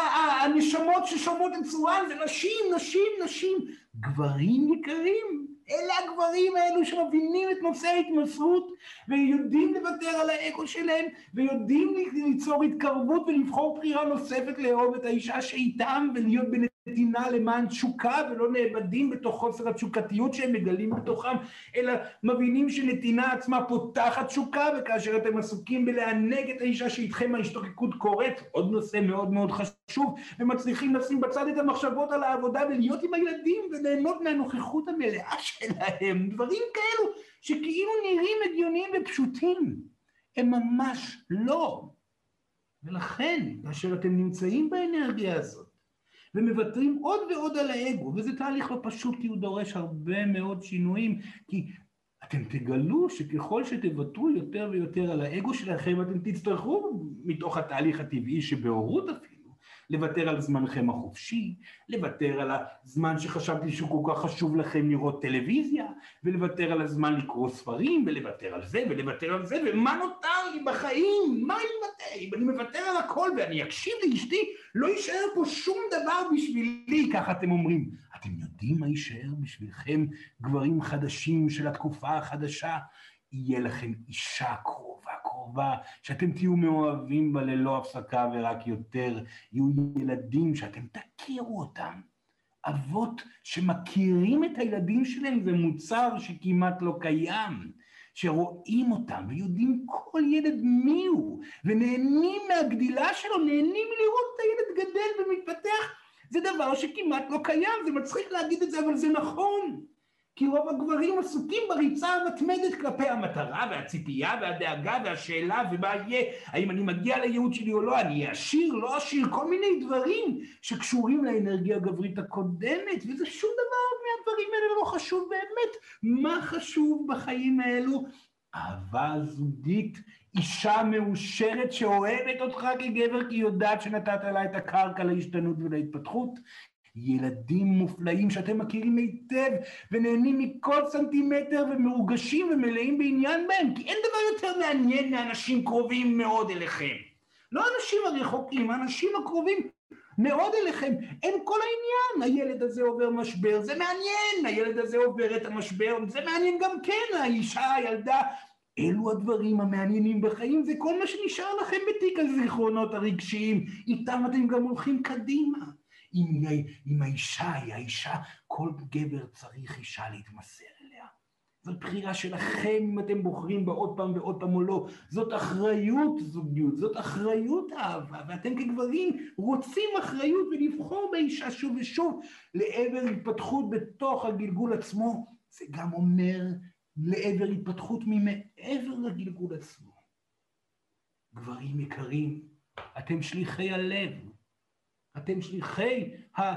[SPEAKER 1] הנשמות ששומעות את סורן זה נשים, נשים, נשים. גברים יקרים, אלה הגברים האלו שמבינים את נושא ההתמסרות ויודעים לוותר על האגו שלהם ויודעים ליצור התקרבות ולבחור בחירה נוספת לאהוב את האישה שאיתם ולהיות בנתינה למען תשוקה ולא נאבדים בתוך חוסר התשוקתיות שהם מגלים בתוכם, אלא מבינים שנתינה עצמה פותחת תשוקה, וכאשר אתם עסוקים בלענג את האישה שאיתכם ההשתוקקות קורית, עוד נושא מאוד מאוד חשוב, ומצליחים לשים בצד את המחשבות על העבודה ולהיות עם הילדים וליהנות מהנוכחות המלאה שלהם, דברים כאלו שכאילו נראים הגיוניים ופשוטים, הם ממש לא. ולכן, כאשר אתם נמצאים באנרגיה הזאת, ומוותרים עוד ועוד על האגו, וזה תהליך לא פשוט כי הוא דורש הרבה מאוד שינויים, כי אתם תגלו שככל שתוותרו יותר ויותר על האגו שלכם, אתם תצטרכו מתוך התהליך הטבעי שבהורות אפילו, לוותר על זמנכם החופשי, לוותר על הזמן שחשבתי שהוא כל כך חשוב לכם לראות טלוויזיה, ולוותר על הזמן לקרוא ספרים, ולוותר על זה, ולוותר על זה, ומה נותר לי בחיים? מה אני מוותר? אם אני מוותר על הכל ואני אקשיב לאשתי, לא יישאר פה שום דבר בשבילי, ככה אתם אומרים. אתם יודעים מה יישאר בשבילכם, גברים חדשים של התקופה החדשה? יהיה לכם אישה קרובה, קרובה, שאתם תהיו מאוהבים בה ללא הפסקה ורק יותר, יהיו ילדים שאתם תכירו אותם. אבות שמכירים את הילדים שלהם, זה מוצר שכמעט לא קיים, שרואים אותם ויודעים כל ילד מי הוא, ונהנים מהגדילה שלו, נהנים לראות את הילד גדל ומתפתח, זה דבר שכמעט לא קיים, זה מצחיק להגיד את זה, אבל זה נכון. כי רוב הגברים עסוקים בריצה המתמדת כלפי המטרה והציפייה והדאגה והשאלה ומה יהיה, האם אני מגיע לייעוד שלי או לא, אני אהיה עשיר, לא עשיר, כל מיני דברים שקשורים לאנרגיה הגברית הקודמת, וזה שום דבר מהדברים האלה לא חשוב באמת. מה חשוב בחיים האלו? אהבה זוגית, אישה מאושרת שאוהבת אותך כגבר כי היא יודעת שנתת לה את הקרקע להשתנות ולהתפתחות, ילדים מופלאים שאתם מכירים היטב ונהנים מכל סנטימטר ומרוגשים ומלאים בעניין בהם, כי אין דבר יותר מעניין מאנשים קרובים מאוד אליכם. לא אנשים הרחוקים, האנשים הקרובים מאוד אליכם, הם כל העניין. הילד הזה עובר משבר, זה מעניין, הילד הזה עובר את המשבר, זה מעניין גם כן, האישה, הילדה, אלו הדברים המעניינים בחיים, זה כל מה שנשאר לכם בתיק הזיכרונות הרגשיים, איתם אתם גם הולכים קדימה. אם, אם האישה היא האישה, כל גבר צריך אישה להתמסר אליה. זאת בחירה שלכם אם אתם בוחרים בה עוד פעם ועוד פעם או לא. זאת אחריות זוגיות, זאת אחריות אהבה, ואתם כגברים רוצים אחריות ולבחור באישה שוב ושוב לעבר התפתחות בתוך הגלגול עצמו. זה גם אומר לעבר התפתחות ממעבר לגלגול עצמו. גברים יקרים, אתם שליחי הלב. אתם שליחי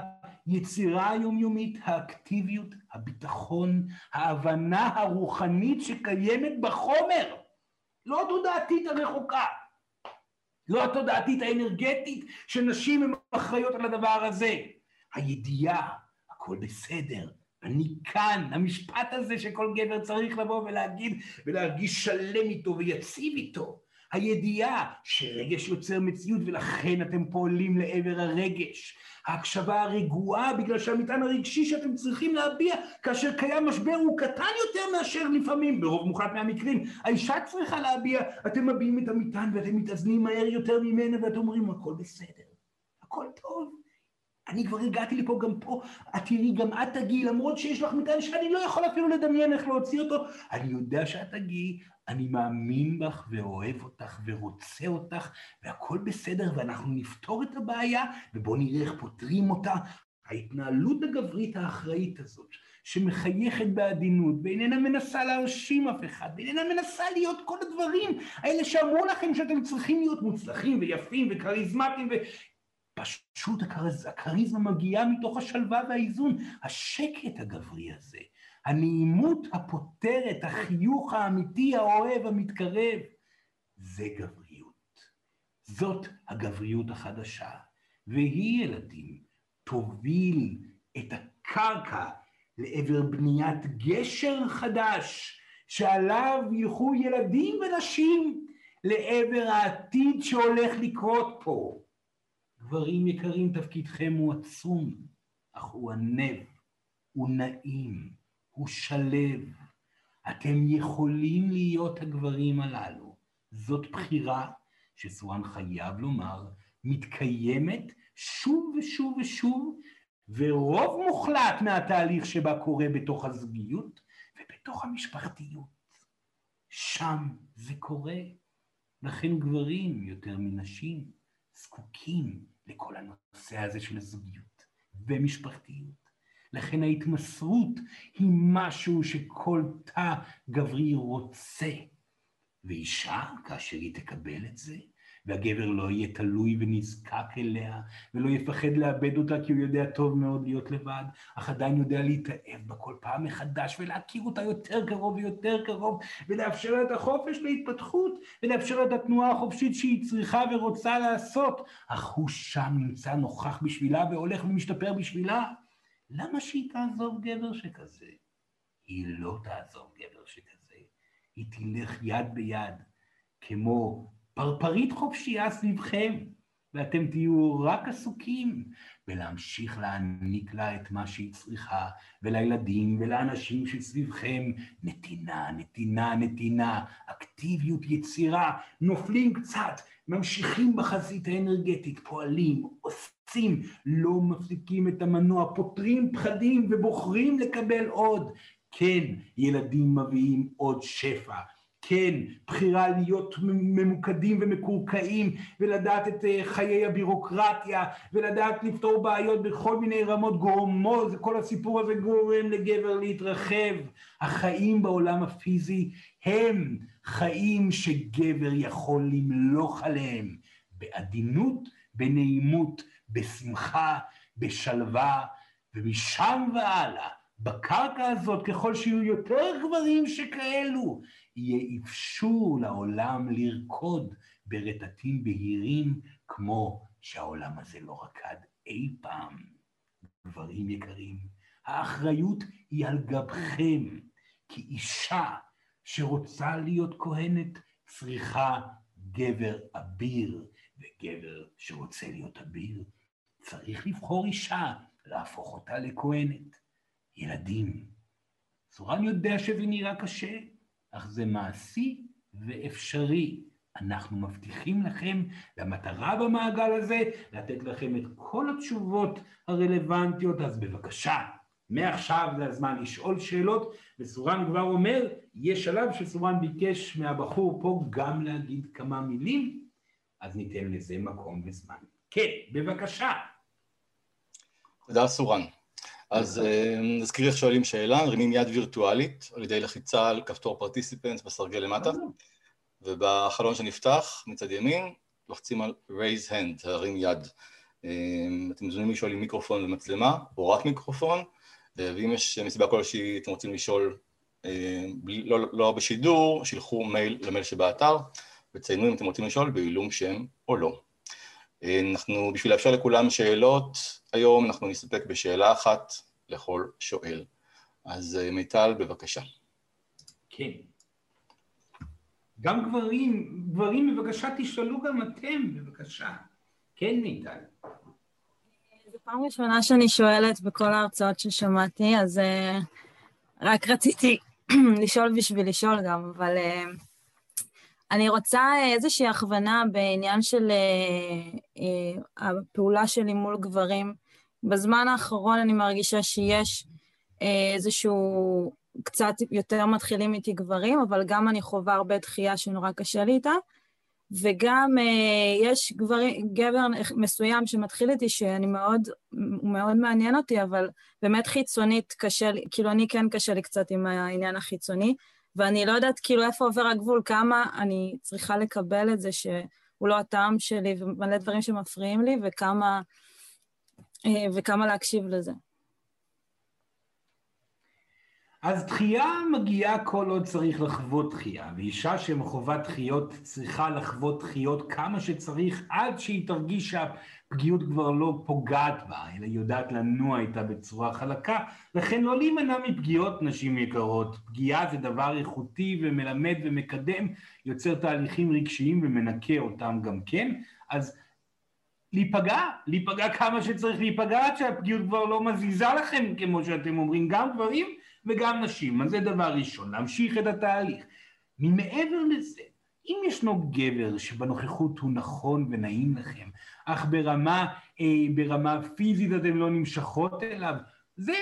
[SPEAKER 1] היצירה היומיומית, האקטיביות, הביטחון, ההבנה הרוחנית שקיימת בחומר. לא התודעתית הרחוקה, לא התודעתית האנרגטית שנשים הן אחראיות על הדבר הזה. הידיעה, הכל בסדר, אני כאן, המשפט הזה שכל גבר צריך לבוא ולהגיד ולהרגיש שלם איתו ויציב איתו. הידיעה שרגש יוצר מציאות ולכן אתם פועלים לעבר הרגש. ההקשבה הרגועה בגלל שהמטען הרגשי שאתם צריכים להביע כאשר קיים משבר הוא קטן יותר מאשר לפעמים, ברוב מוחלט מהמקרים, האישה צריכה להביע, אתם מביעים את המטען ואתם מתאזנים מהר יותר ממנה ואתם אומרים הכל בסדר, הכל טוב. אני כבר הגעתי לפה גם פה, את תראי גם את תגיעי, למרות שיש לך מטען שאני לא יכול אפילו לדמיין איך להוציא אותו, אני יודע שאת תגיעי, אני מאמין בך ואוהב אותך ורוצה אותך, והכל בסדר ואנחנו נפתור את הבעיה, ובואו נראה איך פותרים אותה. ההתנהלות הגברית האחראית הזאת, שמחייכת בעדינות, ואיננה מנסה להרשים אף אחד, ואיננה מנסה להיות כל הדברים האלה שאמרו לכם שאתם צריכים להיות מוצלחים ויפים וכריזמטיים ו... פשוט הכריזמה מגיעה מתוך השלווה והאיזון, השקט הגברי הזה, הנעימות הפותרת, החיוך האמיתי, האוהב, המתקרב, זה גבריות. זאת הגבריות החדשה, והיא ילדים, תוביל את הקרקע לעבר בניית גשר חדש, שעליו ילכו ילדים ונשים לעבר העתיד שהולך לקרות פה. גברים יקרים, תפקידכם הוא עצום, אך הוא ענב, הוא נעים, הוא שלב. אתם יכולים להיות הגברים הללו. זאת בחירה שסורן חייב לומר, מתקיימת שוב ושוב ושוב, ורוב מוחלט מהתהליך שבה קורה בתוך הזוגיות ובתוך המשפחתיות. שם זה קורה. לכן גברים יותר מנשים זקוקים לכל הנושא הזה של הזוגיות ומשפחתיות. לכן ההתמסרות היא משהו שכל תא גברי רוצה. ואישה, כאשר היא תקבל את זה, והגבר לא יהיה תלוי ונזקק אליה, ולא יפחד לאבד אותה כי הוא יודע טוב מאוד להיות לבד, אך עדיין יודע להתאהב בה כל פעם מחדש, ולהכיר אותה יותר קרוב ויותר קרוב, ולאפשר לה את החופש להתפתחות, ולאפשר לה את התנועה החופשית שהיא צריכה ורוצה לעשות, אך הוא שם נמצא נוכח בשבילה, והולך ומשתפר בשבילה. למה שהיא תעזוב גבר שכזה? היא לא תעזוב גבר שכזה, היא תלך יד ביד, כמו פרפרית חופשייה סביבכם, ואתם תהיו רק עסוקים ולהמשיך להעניק לה את מה שהיא צריכה, ולילדים ולאנשים שסביבכם, נתינה, נתינה, נתינה, אקטיביות, יצירה, נופלים קצת, ממשיכים בחזית האנרגטית, פועלים, עושים, לא מפסיקים את המנוע, פותרים פחדים ובוחרים לקבל עוד. כן, ילדים מביאים עוד שפע, כן, בחירה להיות ממוקדים ומקורקעים, ולדעת את חיי הבירוקרטיה, ולדעת לפתור בעיות בכל מיני רמות גורמות, כל הסיפור הזה גורם לגבר להתרחב. החיים בעולם הפיזי הם חיים שגבר יכול למלוך עליהם, בעדינות, בנעימות, בשמחה, בשלווה, ומשם והלאה, בקרקע הזאת, ככל שיהיו יותר גברים שכאלו, יהיה אפשור לעולם לרקוד ברטטים בהירים, כמו שהעולם הזה לא רקד אי פעם. גברים יקרים, האחריות היא על גבכם, כי אישה שרוצה להיות כהנת צריכה גבר אביר, וגבר שרוצה להיות אביר צריך לבחור אישה, להפוך אותה לכהנת. ילדים, סורן יודע שזה נראה קשה, אך זה מעשי ואפשרי. אנחנו מבטיחים לכם, והמטרה במעגל הזה, לתת לכם את כל התשובות הרלוונטיות. אז בבקשה, מעכשיו זה הזמן לשאול שאלות, וסורן כבר אומר, יש שלב שסורן ביקש מהבחור פה גם להגיד כמה מילים, אז ניתן לזה מקום וזמן. כן, בבקשה.
[SPEAKER 3] תודה סורן. אז נזכיר איך שואלים שאלה, מרימים יד וירטואלית על ידי לחיצה על כפתור פרטיסיפנט בסרגל למטה, ובחלון שנפתח מצד ימין לוחצים על raise hand, להרים יד. אתם מוזמנים לשאול עם מיקרופון ומצלמה, או רק מיקרופון, ואם יש מסיבה כלשהי אתם רוצים לשאול לא, לא בשידור, שילחו מייל למייל שבאתר, וציינו אם אתם רוצים לשאול בעילום שם או לא. אנחנו, בשביל לאפשר לכולם שאלות, היום אנחנו נסתפק בשאלה אחת לכל שואל. אז מיטל, בבקשה.
[SPEAKER 1] כן. גם גברים, גברים בבקשה תשאלו גם אתם, בבקשה. כן, מיטל.
[SPEAKER 2] זו פעם ראשונה שאני שואלת בכל ההרצאות ששמעתי, אז uh, רק רציתי לשאול בשביל לשאול גם, אבל uh, אני רוצה איזושהי הכוונה בעניין של uh, uh, הפעולה שלי מול גברים. בזמן האחרון אני מרגישה שיש uh, איזשהו, קצת יותר מתחילים איתי גברים, אבל גם אני חווה הרבה דחייה שנורא קשה לי איתה, וגם uh, יש גברים, גבר מסוים שמתחיל איתי שאני מאוד, הוא מאוד מעניין אותי, אבל באמת חיצונית קשה לי, כאילו אני כן קשה לי קצת עם העניין החיצוני, ואני לא יודעת כאילו איפה עובר הגבול, כמה אני צריכה לקבל את זה שהוא לא הטעם שלי, ומלא דברים שמפריעים לי, וכמה, uh, וכמה להקשיב לזה.
[SPEAKER 1] אז דחייה מגיעה כל עוד צריך לחוות דחייה, ואישה שמחובה דחיות צריכה לחוות דחיות כמה שצריך, עד שהיא תרגיש שהפגיעות כבר לא פוגעת בה, אלא יודעת לנוע איתה בצורה חלקה. לכן לא להימנע מפגיעות, נשים יקרות. פגיעה זה דבר איכותי ומלמד ומקדם, יוצר תהליכים רגשיים ומנקה אותם גם כן. אז להיפגע, להיפגע כמה שצריך להיפגע, עד שהפגיעות כבר לא מזיזה לכם, כמו שאתם אומרים, גם גברים וגם נשים. אז זה דבר ראשון, להמשיך את התהליך. ממעבר לזה, אם ישנו גבר שבנוכחות הוא נכון ונעים לכם, אך ברמה, אה, ברמה פיזית אתם לא נמשכות אליו, זה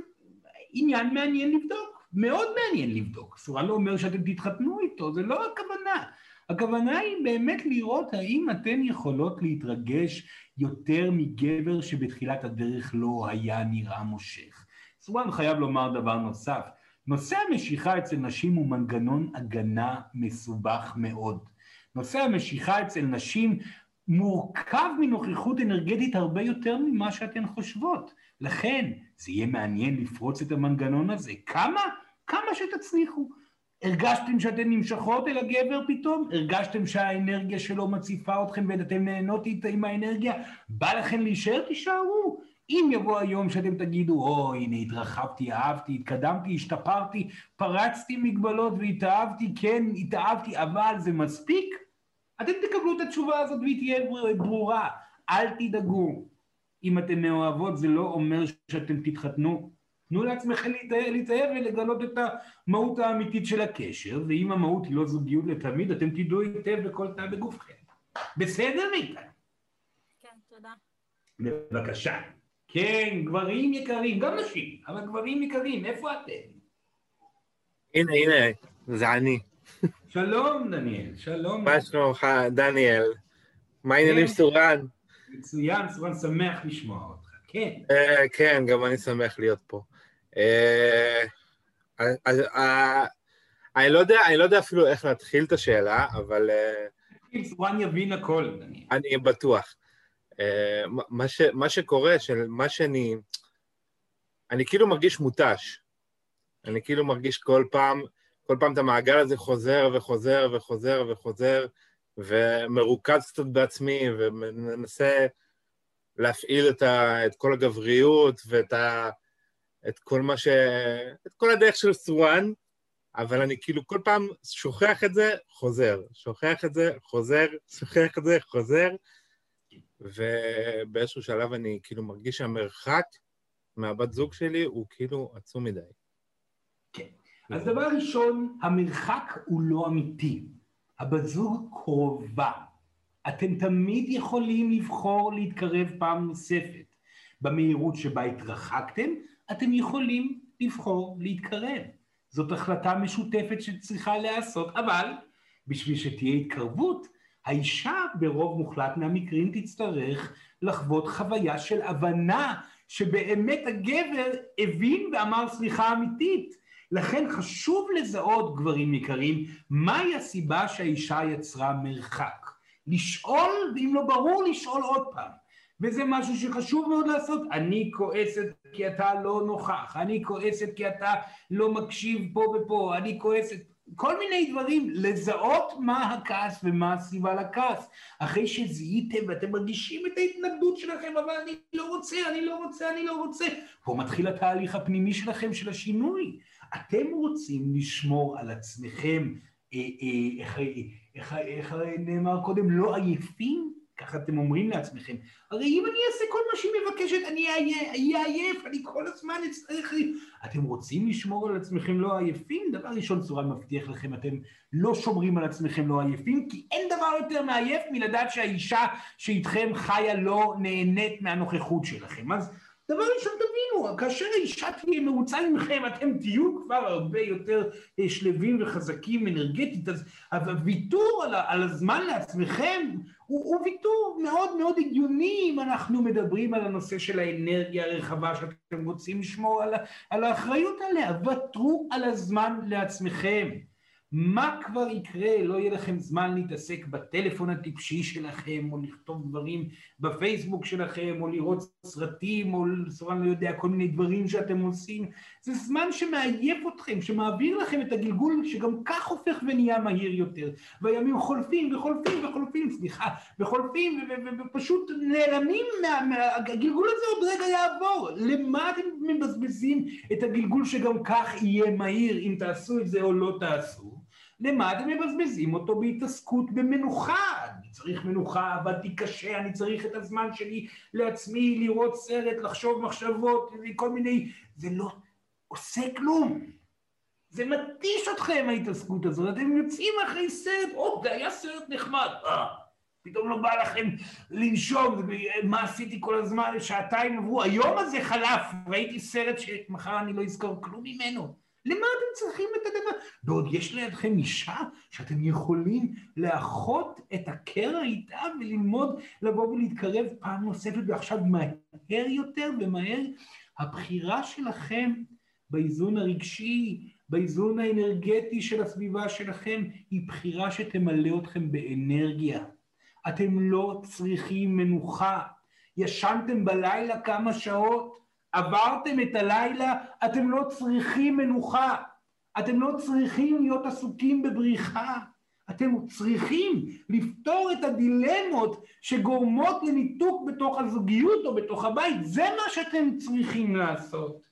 [SPEAKER 1] עניין מעניין לבדוק, מאוד מעניין לבדוק. סורן לא אומר שאתם תתחתנו איתו, זה לא הכוונה. הכוונה היא באמת לראות האם אתן יכולות להתרגש יותר מגבר שבתחילת הדרך לא היה נראה מושך. סורן חייב לומר דבר נוסף, נושא המשיכה אצל נשים הוא מנגנון הגנה מסובך מאוד. נושא המשיכה אצל נשים מורכב מנוכחות אנרגטית הרבה יותר ממה שאתן חושבות. לכן זה יהיה מעניין לפרוץ את המנגנון הזה. כמה? כמה שתצליחו. הרגשתם שאתן נמשכות אל הגבר פתאום? הרגשתם שהאנרגיה שלו מציפה אתכם ואתם נהנות איתה עם האנרגיה? בא לכם להישאר? תישארו. אם יבוא היום שאתם תגידו, או הנה התרחבתי, אהבתי, התקדמתי, השתפרתי, פרצתי מגבלות והתאהבתי, כן, התאהבתי, אבל זה מספיק? אתם תקבלו את התשובה הזאת והיא תהיה ברורה. אל תדאגו. אם אתם מאוהבות זה לא אומר שאתם תתחתנו. תנו לעצמכם להתאהב ולגלות את המהות האמיתית של הקשר, ואם המהות היא לא זוגיות לתמיד, אתם תדעו היטב בכל תא בגופכם. בסדר, מיטל?
[SPEAKER 2] כן, תודה.
[SPEAKER 1] בבקשה. כן, גברים יקרים, גם נשים, אבל גברים יקרים, איפה אתם?
[SPEAKER 4] הנה, הנה, זה אני.
[SPEAKER 1] שלום, דניאל, שלום.
[SPEAKER 4] מה שלומך, דניאל? מה העניינים סורן?
[SPEAKER 1] מצוין, סורן, שמח לשמוע אותך, כן.
[SPEAKER 4] כן, גם אני שמח להיות פה. אני לא יודע אפילו איך להתחיל את השאלה, אבל...
[SPEAKER 1] סורן יבין הכל, דניאל.
[SPEAKER 4] אני בטוח. מה שקורה, מה שאני... אני כאילו מרגיש מוטש. אני כאילו מרגיש כל פעם, כל פעם את המעגל הזה חוזר וחוזר וחוזר וחוזר, ומרוכז קצת בעצמי, ומנסה להפעיל את, ה, את כל הגבריות, ואת ה, את כל מה ש... את כל הדרך של סורן, אבל אני כאילו כל פעם שוכח את זה, חוזר. שוכח את זה, חוזר, שוכח את זה, חוזר, ובאיזשהו שלב אני כאילו מרגיש שהמרחק מהבת זוג שלי הוא כאילו עצום מדי.
[SPEAKER 1] כן. אז דבר ראשון, המרחק הוא לא אמיתי. הבת זוג קרובה. אתם תמיד יכולים לבחור להתקרב פעם נוספת. במהירות שבה התרחקתם, אתם יכולים לבחור להתקרב. זאת החלטה משותפת שצריכה לעשות, אבל בשביל שתהיה התקרבות, האישה ברוב מוחלט מהמקרים תצטרך לחוות חוויה של הבנה שבאמת הגבר הבין ואמר סליחה אמיתית. לכן חשוב לזהות, גברים יקרים, מהי הסיבה שהאישה יצרה מרחק. לשאול, ואם לא ברור, לשאול עוד פעם. וזה משהו שחשוב מאוד לעשות. אני כועסת כי אתה לא נוכח, אני כועסת כי אתה לא מקשיב פה ופה, אני כועסת, כל מיני דברים, לזהות מה הכעס ומה הסיבה לכעס. אחרי שזיהיתם ואתם מרגישים את ההתנגדות שלכם, אבל אני לא רוצה, אני לא רוצה, אני לא רוצה. פה מתחיל התהליך הפנימי שלכם של השינוי. אתם רוצים לשמור על עצמכם, אה, אה, איך, איך, איך נאמר קודם, לא עייפים? ככה אתם אומרים לעצמכם. הרי אם אני אעשה כל מה שהיא מבקשת, אני אהיה עייף, אני כל הזמן אצטרך... אתם רוצים לשמור על עצמכם לא עייפים? דבר ראשון, סורן מבטיח לכם, אתם לא שומרים על עצמכם לא עייפים, כי אין דבר יותר מעייף מלדעת שהאישה שאיתכם חיה לא נהנית מהנוכחות שלכם. אז דבר ראשון תבינו, כאשר האישה תהיה מרוצה ממכם, אתם תהיו כבר הרבה יותר שלבים וחזקים אנרגטית, אז הוויתור על, על הזמן לעצמכם הוא, הוא ויתור מאוד מאוד הגיוני אם אנחנו מדברים על הנושא של האנרגיה הרחבה שאתם רוצים לשמור על, על האחריות עליה. ותרו על הזמן לעצמכם. מה כבר יקרה? לא יהיה לכם זמן להתעסק בטלפון הטיפשי שלכם, או לכתוב דברים בפייסבוק שלכם, או לראות סרטים, או סורן לא יודע, כל מיני דברים שאתם עושים. זה זמן שמעייף אתכם, שמעביר לכם את הגלגול שגם כך הופך ונהיה מהיר יותר. והימים חולפים וחולפים וחולפים, סליחה, וחולפים ופשוט נעלמים, הגלגול הזה עוד רגע יעבור. למה אתם מבזבזים את הגלגול שגם כך יהיה מהיר, אם תעשו את זה או לא תעשו? למה אתם מבזבזים אותו בהתעסקות במנוחה? אני צריך מנוחה, עבדתי קשה, אני צריך את הזמן שלי לעצמי, לראות סרט, לחשוב מחשבות, כל מיני... זה לא עושה כלום. זה מתיש אתכם ההתעסקות הזאת. אתם יוצאים אחרי סרט, או, זה היה סרט נחמד. אה, פתאום לא בא לכם לנשום, מה עשיתי כל הזמן, שעתיים עברו, היום הזה חלף, ראיתי סרט שמחר אני לא אזכור כלום ממנו. למה אתם צריכים את הדבר? בעוד יש לידכם אישה שאתם יכולים לאחות את הקרע איתה וללמוד לבוא ולהתקרב פעם נוספת ועכשיו מהר יותר ומהר. הבחירה שלכם באיזון הרגשי, באיזון האנרגטי של הסביבה שלכם, היא בחירה שתמלא אתכם באנרגיה. אתם לא צריכים מנוחה. ישנתם בלילה כמה שעות, עברתם את הלילה, אתם לא צריכים מנוחה, אתם לא צריכים להיות עסוקים בבריחה, אתם צריכים לפתור את הדילמות שגורמות לניתוק בתוך הזוגיות או בתוך הבית, זה מה שאתם צריכים לעשות.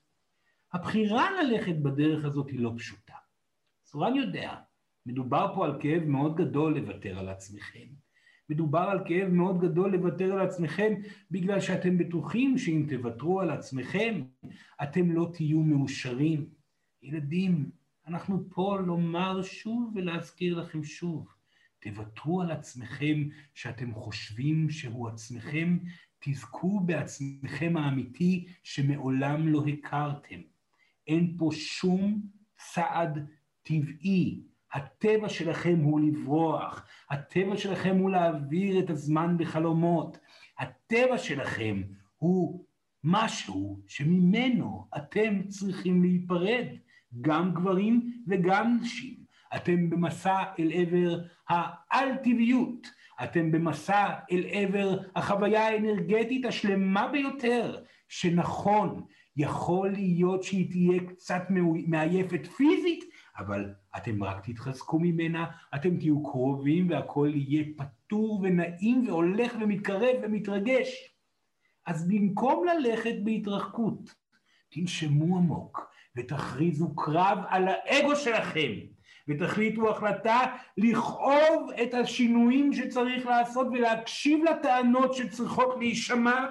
[SPEAKER 1] הבחירה ללכת בדרך הזאת היא לא פשוטה. סורן יודע, מדובר פה על כאב מאוד גדול לוותר על עצמכם. מדובר על כאב מאוד גדול לוותר על עצמכם, בגלל שאתם בטוחים שאם תוותרו על עצמכם, אתם לא תהיו מאושרים. ילדים, אנחנו פה לומר שוב ולהזכיר לכם שוב, תוותרו על עצמכם שאתם חושבים שהוא עצמכם, תזכו בעצמכם האמיתי שמעולם לא הכרתם. אין פה שום צעד טבעי. הטבע שלכם הוא לברוח, הטבע שלכם הוא להעביר את הזמן בחלומות, הטבע שלכם הוא משהו שממנו אתם צריכים להיפרד, גם גברים וגם נשים. אתם במסע אל עבר האל-טבעיות, אתם במסע אל עבר החוויה האנרגטית השלמה ביותר, שנכון, יכול להיות שהיא תהיה קצת מעייפת פיזית, אבל אתם רק תתחזקו ממנה, אתם תהיו קרובים והכל יהיה פתור ונעים והולך ומתקרב ומתרגש. אז במקום ללכת בהתרחקות, תנשמו עמוק ותכריזו קרב על האגו שלכם, ותחליטו החלטה לכאוב את השינויים שצריך לעשות ולהקשיב לטענות שצריכות להישמע,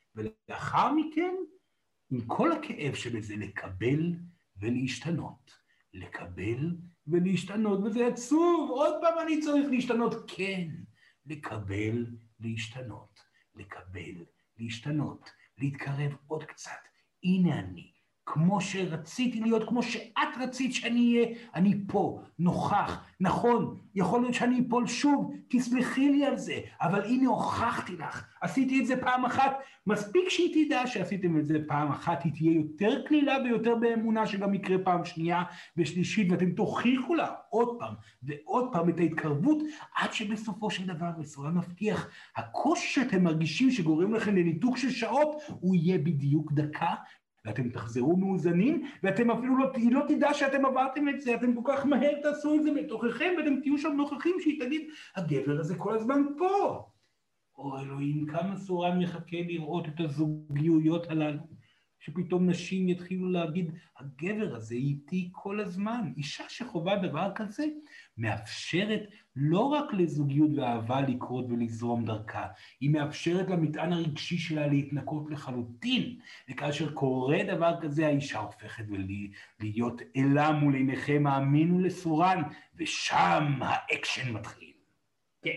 [SPEAKER 1] ולאחר מכן, עם כל הכאב שבזה, לקבל ולהשתנות. לקבל ולהשתנות, וזה עצוב, עוד פעם אני צריך להשתנות, כן, לקבל, להשתנות, לקבל, להשתנות, להתקרב עוד קצת, הנה אני, כמו שרציתי להיות, כמו שאת רצית שאני אהיה, אני פה, נוכח, נכון, יכול להיות שאני אפול שוב, תסלחי לי על זה, אבל הנה הוכחתי לך, עשיתי את זה פעם אחת, מספיק שהיא תדע שעשיתם את זה פעם אחת, היא תהיה יותר כלילה ויותר באמונה שגם יקרה פעם שנייה ושלישית, ואתם תוכיחו לה עוד פעם ועוד פעם את ההתקרבות, עד שבסופו של דבר, בסורן מבטיח, הקושי שאתם מרגישים שגורם לכם לניתוק של שעות, הוא יהיה בדיוק דקה, ואתם תחזרו מאוזנים, ואתם אפילו לא, היא לא תדע שאתם עברתם את זה, אתם כל כך מהר תעשו את זה בתוככם, ואתם תהיו שם נוכחים שהיא תגיד, הגבר הזה כל הזמן פה. או אלוהים, כמה סורן מחכה לראות את הזוגיות הללו, שפתאום נשים יתחילו להגיד, הגבר הזה איתי כל הזמן. אישה שחובה דבר כזה, מאפשרת לא רק לזוגיות ואהבה לקרות ולזרום דרכה, היא מאפשרת למטען הרגשי שלה להתנקות לחלוטין, וכאשר קורה דבר כזה, האישה הופכת ולהיות אלה מול עיניכם, האמינו לסורן, ושם האקשן מתחיל. כן.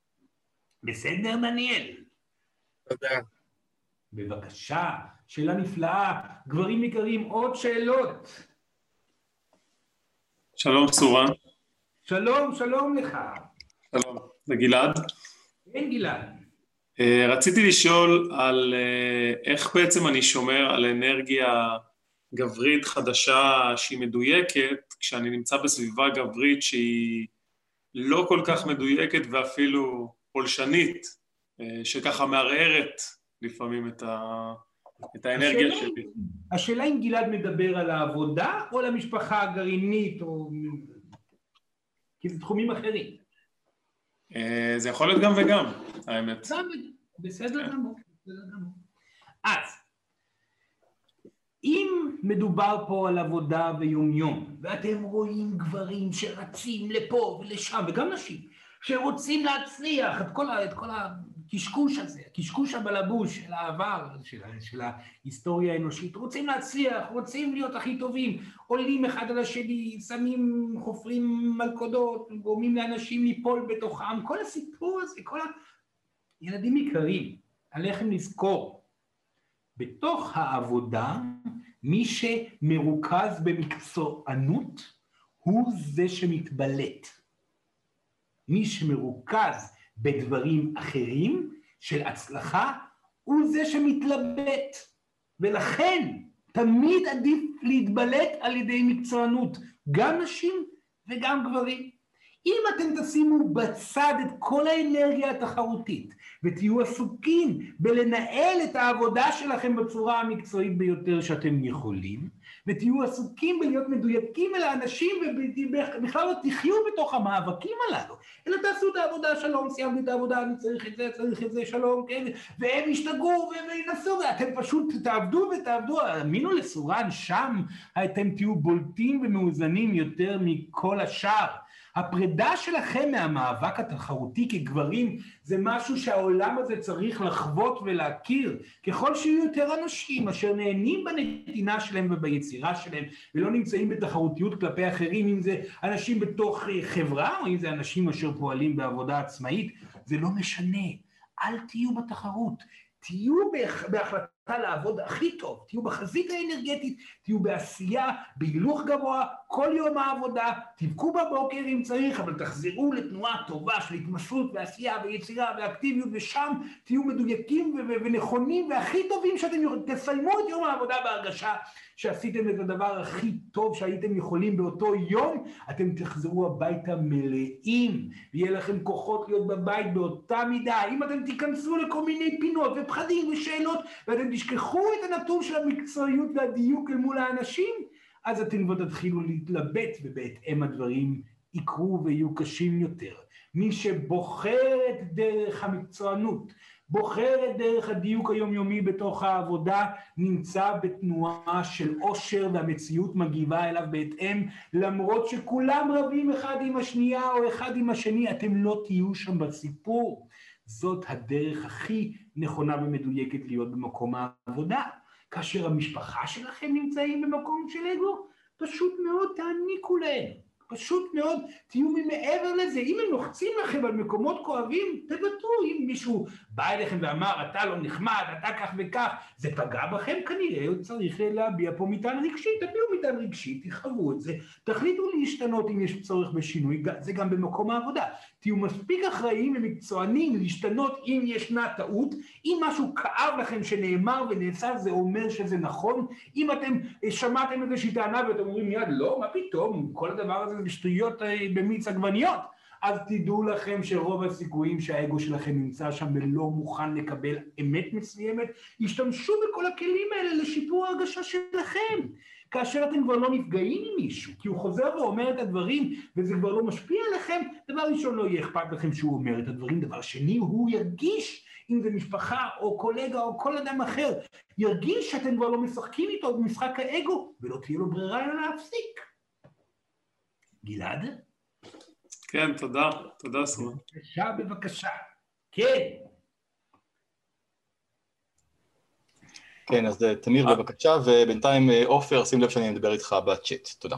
[SPEAKER 1] בסדר, דניאל?
[SPEAKER 4] תודה.
[SPEAKER 1] בבקשה, שאלה נפלאה. גברים יקרים, עוד שאלות.
[SPEAKER 5] שלום, סורן.
[SPEAKER 1] שלום, שלום לך.
[SPEAKER 5] שלום, זה גלעד.
[SPEAKER 1] כן, גלעד.
[SPEAKER 5] רציתי לשאול על איך בעצם אני שומר על אנרגיה גברית חדשה שהיא מדויקת, כשאני נמצא בסביבה גברית שהיא לא כל כך מדויקת ואפילו פולשנית, שככה מערערת לפעמים את, ה... את האנרגיה
[SPEAKER 1] השאלה,
[SPEAKER 5] שלי.
[SPEAKER 1] השאלה אם גלעד מדבר על העבודה או על המשפחה הגרעינית, או... כי זה תחומים אחרים.
[SPEAKER 5] זה יכול להיות גם וגם, האמת.
[SPEAKER 1] בסדר גמור, בסדר גמור. אז, אם מדובר פה על עבודה ויומיום, ואתם רואים גברים שרצים לפה ולשם, וגם נשים, שרוצים להצליח את כל, ה, את כל הקשקוש הזה, הקשקוש הבלבוש של העבר, של, של ההיסטוריה האנושית, רוצים להצליח, רוצים להיות הכי טובים, עולים אחד על השני, שמים, חופרים מלכודות, גורמים לאנשים ליפול בתוכם, כל הסיפור הזה, כל הילדים יקרים, עליכם לזכור, בתוך העבודה, מי שמרוכז במקצוענות, הוא זה שמתבלט. מי שמרוכז בדברים אחרים של הצלחה, הוא זה שמתלבט. ולכן תמיד עדיף להתבלט על ידי מקצוענות, גם נשים וגם גברים. אם אתם תשימו בצד את כל האנרגיה התחרותית, ותהיו עסוקים בלנהל את העבודה שלכם בצורה המקצועית ביותר שאתם יכולים, ותהיו עסוקים בלהיות מדויקים אל האנשים, ובכלל לא תחיו בתוך המאבקים הללו, אלא תעשו את העבודה, שלום, סיימתי את העבודה, אני צריך את זה, צריך את זה, שלום, כן, והם ישתגעו וינסו, ואתם פשוט תעבדו ותעבדו, האמינו לסורן, שם אתם תהיו בולטים ומאוזנים יותר מכל השאר. הפרידה שלכם מהמאבק התחרותי כגברים זה משהו שהעולם הזה צריך לחוות ולהכיר. ככל שיהיו יותר אנשים אשר נהנים בנתינה שלהם וביצירה שלהם ולא נמצאים בתחרותיות כלפי אחרים, אם זה אנשים בתוך חברה או אם זה אנשים אשר פועלים בעבודה עצמאית, זה לא משנה. אל תהיו בתחרות, תהיו בהחלטה לעבוד הכי טוב, תהיו בחזית האנרגטית, תהיו בעשייה, בהילוך גבוה, כל יום העבודה, תבכו בבוקר אם צריך, אבל תחזרו לתנועה טובה של התמסרות ועשייה ויצירה ואקטיביות, ושם תהיו מדויקים ו- ונכונים והכי טובים שאתם תסיימו את יום העבודה בהרגשה שעשיתם את הדבר הכי טוב שהייתם יכולים באותו יום, אתם תחזרו הביתה מלאים, ויהיה לכם כוחות להיות בבית באותה מידה. אם אתם תיכנסו לכל מיני פינות ופחדים ושאלות, ואתם תשכחו את הנתון של המקצועיות והדיוק אל מול האנשים, אז אתם כבר תתחילו להתלבט, ובהתאם הדברים יקרו ויהיו קשים יותר. מי שבוחר את דרך המקצוענות, בוחר את דרך הדיוק היומיומי בתוך העבודה, נמצא בתנועה של עושר, והמציאות מגיבה אליו בהתאם, למרות שכולם רבים אחד עם השנייה או אחד עם השני, אתם לא תהיו שם בסיפור. זאת הדרך הכי נכונה ומדויקת להיות במקום העבודה. כאשר המשפחה שלכם נמצאים במקום של אגו, פשוט מאוד תעניקו להם. פשוט מאוד, תהיו ממעבר לזה. אם הם לוחצים לכם על מקומות כואבים, תבטאו. אם מישהו בא אליכם ואמר, אתה לא נחמד, אתה כך וכך, זה פגע בכם, כנראה צריך להביע פה מטען רגשי. תביאו מטען רגשי, תחוו את זה, תחליטו להשתנות אם יש צורך בשינוי, זה גם במקום העבודה. תהיו מספיק אחראיים ומקצוענים להשתנות אם ישנה טעות. אם משהו כאב לכם שנאמר ונעשה, זה אומר שזה נכון. אם אתם שמעתם איזושהי טענה ואתם אומרים מיד, לא, מה פתאום, כל הדבר הזה זה בשטויות במיץ עגבניות, אז תדעו לכם שרוב הסיכויים שהאגו שלכם נמצא שם ולא מוכן לקבל אמת מסוימת, ישתמשו בכל הכלים האלה לשיפור ההרגשה שלכם. כאשר אתם כבר לא נפגעים עם מישהו, כי הוא חוזר ואומר את הדברים, וזה כבר לא משפיע עליכם, דבר ראשון לא יהיה אכפת לכם שהוא אומר את הדברים, דבר שני הוא ירגיש, אם זה משפחה או קולגה או כל אדם אחר, ירגיש שאתם כבר לא משחקים איתו במשחק האגו, ולא תהיה לו ברירה אלא להפסיק. גלעד?
[SPEAKER 5] כן, תודה, תודה סורן.
[SPEAKER 1] בבקשה, בבקשה. כן.
[SPEAKER 3] כן, אז תמיר בבקשה, ובינתיים עופר, שים לב שאני מדבר איתך בצ'אט. תודה.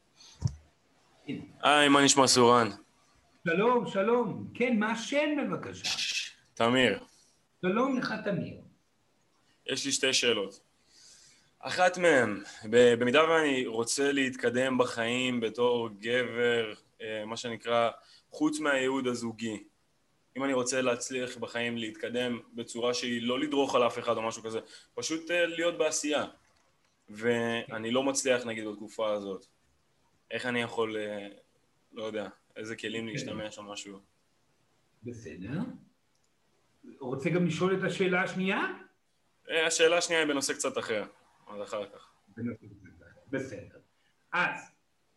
[SPEAKER 6] היי, מה נשמע סורן?
[SPEAKER 1] שלום, שלום. כן, מה השם בבקשה?
[SPEAKER 6] תמיר.
[SPEAKER 1] שלום לך, תמיר.
[SPEAKER 6] יש לי שתי שאלות. אחת מהן, במידה ואני רוצה להתקדם בחיים בתור גבר, מה שנקרא, חוץ מהייעוד הזוגי, אם אני רוצה להצליח בחיים להתקדם בצורה שהיא לא לדרוך על אף אחד או משהו כזה, פשוט להיות בעשייה, ואני לא מצליח נגיד בתקופה הזאת, איך אני יכול, לא יודע, איזה כלים להשתמש או משהו?
[SPEAKER 1] בסדר. רוצה גם לשאול את השאלה השנייה?
[SPEAKER 6] השאלה השנייה היא בנושא קצת אחר. אז אחר כך.
[SPEAKER 1] בסדר. אז,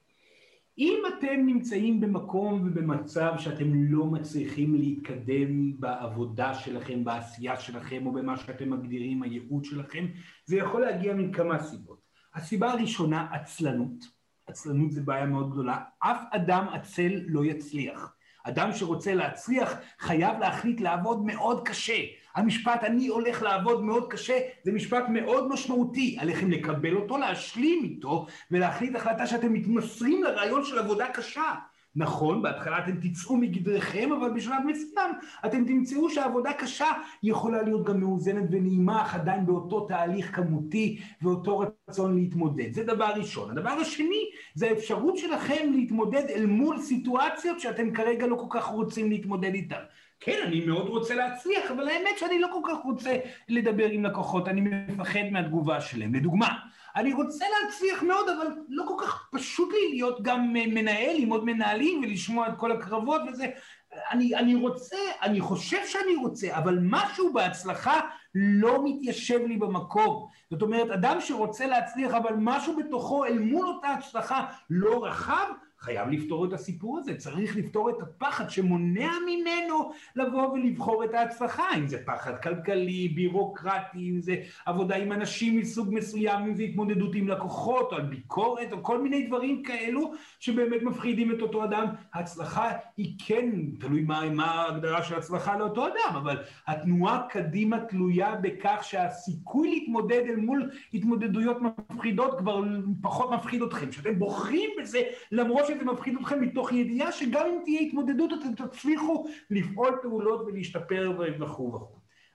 [SPEAKER 1] אם אתם נמצאים במקום ובמצב שאתם לא מצליחים להתקדם בעבודה שלכם, בעשייה שלכם, או במה שאתם מגדירים הייעוד שלכם, זה יכול להגיע מכמה סיבות. הסיבה הראשונה, עצלנות. עצלנות זה בעיה מאוד גדולה. אף אדם עצל לא יצליח. אדם שרוצה להצליח חייב להחליט לעבוד מאוד קשה. המשפט אני הולך לעבוד מאוד קשה זה משפט מאוד משמעותי. עליכם לקבל אותו, להשלים איתו ולהחליט החלטה שאתם מתמסרים לרעיון של עבודה קשה. נכון, בהתחלה אתם תצאו מגדרכם, אבל בשלב מסוים אתם תמצאו שהעבודה קשה יכולה להיות גם מאוזנת ונעימה, אך עדיין באותו תהליך כמותי ואותו רצון להתמודד. זה דבר ראשון. הדבר השני זה האפשרות שלכם להתמודד אל מול סיטואציות שאתם כרגע לא כל כך רוצים להתמודד איתן. כן, אני מאוד רוצה להצליח, אבל האמת שאני לא כל כך רוצה לדבר עם לקוחות, אני מפחד מהתגובה שלהם. לדוגמה, אני רוצה להצליח מאוד, אבל לא כל כך פשוט לי להיות גם מנהל, עם עוד מנהלים ולשמוע את כל הקרבות וזה. אני, אני רוצה, אני חושב שאני רוצה, אבל משהו בהצלחה לא מתיישב לי במקום. זאת אומרת, אדם שרוצה להצליח, אבל משהו בתוכו אל מול אותה הצלחה לא רחב, חייב לפתור את הסיפור הזה, צריך לפתור את הפחד שמונע ממנו לבוא ולבחור את ההצלחה, אם זה פחד כלכלי, בירוקרטי, אם זה עבודה עם אנשים מסוג מסוים, אם זה התמודדות עם לקוחות, או על ביקורת, או כל מיני דברים כאלו שבאמת מפחידים את אותו אדם. ההצלחה היא כן, תלוי מה, מה ההגדרה של הצלחה לאותו אדם, אבל התנועה קדימה תלויה בכך שהסיכוי להתמודד אל מול התמודדויות מפחידות כבר פחות מפחיד אתכם, שאתם בוחרים בזה למרות שזה מפחיד אתכם מתוך ידיעה שגם אם תהיה התמודדות אתם תצליחו לפעול פעולות ולהשתפר וכו' וכו'.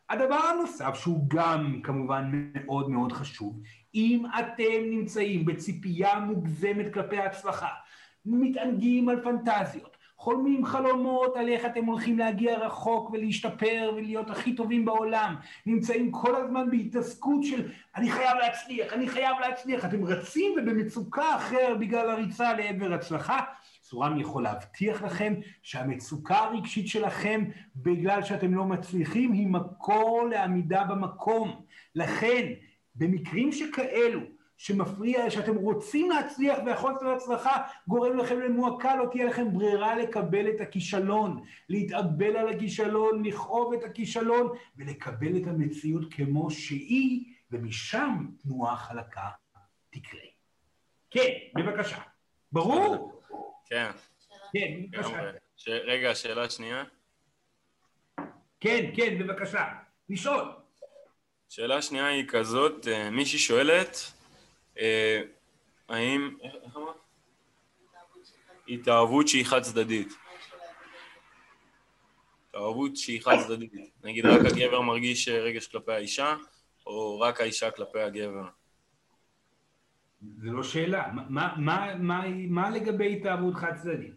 [SPEAKER 1] הדבר הנוסף שהוא גם כמובן מאוד מאוד חשוב, אם אתם נמצאים בציפייה מוגזמת כלפי ההצלחה, מתענגים על פנטזיות, חולמים חלומות על איך אתם הולכים להגיע רחוק ולהשתפר ולהיות הכי טובים בעולם, נמצאים כל הזמן בהתעסקות של אני חייב להצליח, אני חייב להצליח, אתם רצים ובמצוקה אחר בגלל הריצה לעבר הצלחה, סורן יכול להבטיח לכם שהמצוקה הרגשית שלכם בגלל שאתם לא מצליחים היא מקור לעמידה במקום. לכן במקרים שכאלו שמפריע, שאתם רוצים להצליח והחוסר הצלחה גורם לכם למועקה, לא תהיה לכם ברירה לקבל את הכישלון, להתאבל על הכישלון, לכאוב את הכישלון ולקבל את המציאות כמו שהיא, ומשם תנועה חלקה תקרה. כן, בבקשה. ברור?
[SPEAKER 6] כן.
[SPEAKER 1] כן, בבקשה.
[SPEAKER 6] ש... רגע, שאלה שנייה.
[SPEAKER 1] כן, כן, בבקשה. לשאול.
[SPEAKER 6] שאלה שנייה היא כזאת, מישהי שואלת, אה, האם, איך אמרת? התאהבות שהיא חד צדדית. התאהבות שהיא חד צדדית. נגיד רק הגבר מרגיש רגש כלפי האישה, או רק האישה כלפי הגבר.
[SPEAKER 1] זה לא שאלה. מה, מה, מה, מה לגבי התאהבות חד צדדית?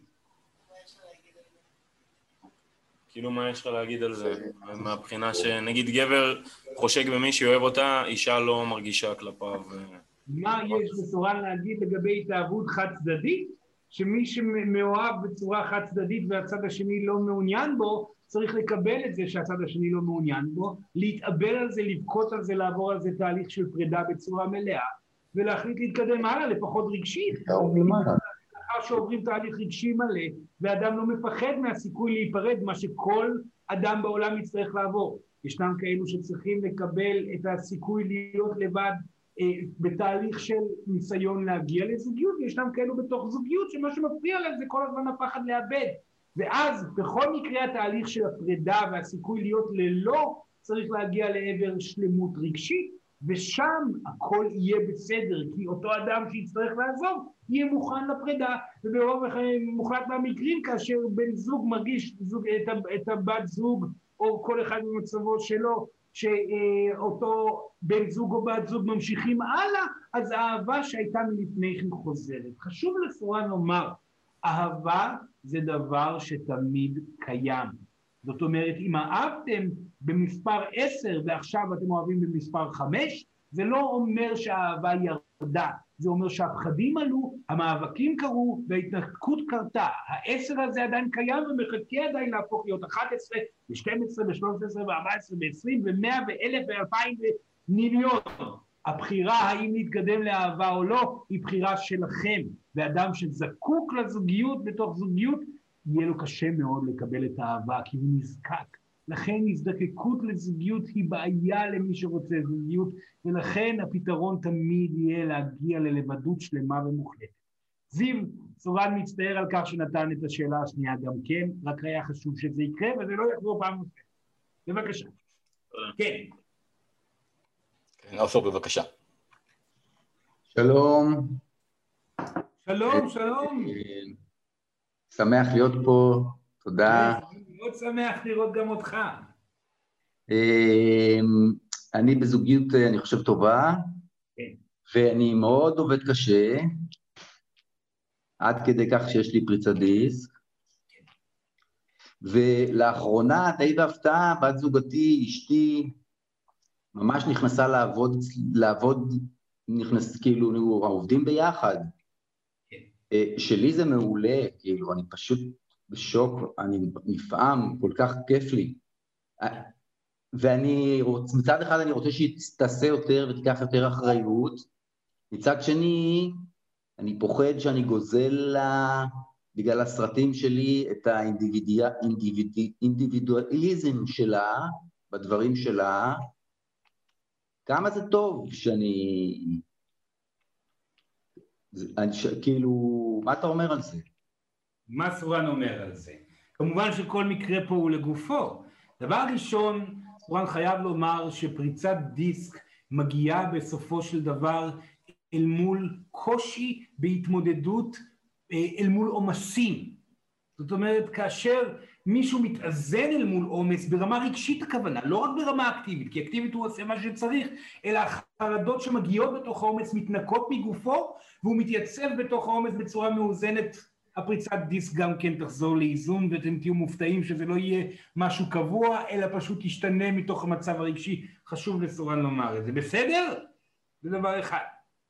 [SPEAKER 6] כאילו מה יש לך להגיד על זה? מהבחינה שנגיד גבר חושק במי שאוהב אותה, אישה לא מרגישה כלפיו.
[SPEAKER 1] מה יש בסורן להגיד לגבי התאהבות חד צדדית? שמי שמאוהב בצורה חד צדדית והצד השני לא מעוניין בו, צריך לקבל את זה שהצד השני לא מעוניין בו, להתאבל על זה, לבכות על זה, לעבור על זה תהליך של פרידה בצורה מלאה, ולהחליט להתקדם הלאה, לפחות רגשית. לאחר שעוברים תהליך רגשי מלא, ואדם לא מפחד מהסיכוי להיפרד, מה שכל אדם בעולם יצטרך לעבור. ישנם כאלו שצריכים לקבל את הסיכוי להיות לבד, בתהליך של ניסיון להגיע לזוגיות, וישנם כאלו בתוך זוגיות שמה שמפריע להם זה כל הזמן הפחד לאבד. ואז בכל מקרה התהליך של הפרידה והסיכוי להיות ללא צריך להגיע לעבר שלמות רגשית, ושם הכל יהיה בסדר, כי אותו אדם שיצטרך לעזוב יהיה מוכן לפרידה, וברוב מוחלט מהמקרים כאשר בן זוג מרגיש זוג, את, את הבת זוג או כל אחד במצבו שלו, שאותו בן זוג או בת זוג ממשיכים הלאה, אז האהבה שהייתה מלפני כן חוזרת. חשוב לסורן לומר, אהבה זה דבר שתמיד קיים. זאת אומרת, אם אהבתם במספר עשר ועכשיו אתם אוהבים במספר חמש, זה לא אומר שהאהבה ירדה, זה אומר שהפחדים עלו, המאבקים קרו וההתנתקות קרתה. העשר הזה עדיין קיים ומחכה עדיין להפוך להיות אחת עשרה ו-שתים עשרה ו-שלוש עשרה ו-ארבע עשרה ו-עשרים ו-מאה ו-אלף ו-אלפיים ומיליון. הבחירה האם להתקדם לאהבה או לא היא בחירה שלכם, ואדם שזקוק לזוגיות בתוך זוגיות יהיה לו קשה מאוד לקבל את האהבה כי הוא נזקק. לכן הזדקקות לזוגיות היא בעיה למי שרוצה זוגיות, ולכן הפתרון תמיד יהיה להגיע ללבדות שלמה ומוחלטת. זיו, סורן מצטער על כך שנתן את השאלה השנייה גם כן, רק היה חשוב שזה יקרה וזה לא יחזור פעם נוספת. בבקשה. כן.
[SPEAKER 3] כן, עופר, בבקשה.
[SPEAKER 7] שלום.
[SPEAKER 1] שלום, שלום.
[SPEAKER 7] שמח להיות פה, תודה.
[SPEAKER 1] מאוד שמח לראות גם אותך.
[SPEAKER 7] אני בזוגיות, אני חושב, טובה, ואני מאוד עובד קשה, עד כדי כך שיש לי פריצת דיסק, ולאחרונה, די בהפתעה, בת זוגתי, אשתי, ממש נכנסה לעבוד, לעבוד, נכנס, כאילו, עובדים ביחד. שלי זה מעולה, כאילו, אני פשוט בשוק, אני נפעם, כל כך כיף לי. ואני רוצה, מצד אחד אני רוצה שהיא תעשה יותר ותיקח יותר אחריות, מצד שני, אני פוחד שאני גוזל לה, בגלל הסרטים שלי, את האינדיבידואליזם שלה, בדברים שלה, כמה זה טוב שאני... אני, כאילו, מה אתה אומר על זה?
[SPEAKER 1] מה סורן אומר על זה? כמובן שכל מקרה פה הוא לגופו. דבר ראשון, סורן חייב לומר שפריצת דיסק מגיעה בסופו של דבר אל מול קושי בהתמודדות, אל מול עומסים. זאת אומרת, כאשר מישהו מתאזן אל מול עומס ברמה רגשית הכוונה, לא רק ברמה אקטיבית, כי אקטיבית הוא עושה מה שצריך, אלא החרדות שמגיעות בתוך העומס מתנקות מגופו, והוא מתייצב בתוך העומס בצורה מאוזנת. הפריצת דיסק גם כן תחזור לאיזון, ואתם תהיו מופתעים שזה לא יהיה משהו קבוע, אלא פשוט ישתנה מתוך המצב הרגשי. חשוב לסורן לומר את זה. בסדר? זה דבר אחד.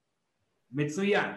[SPEAKER 1] מצוין.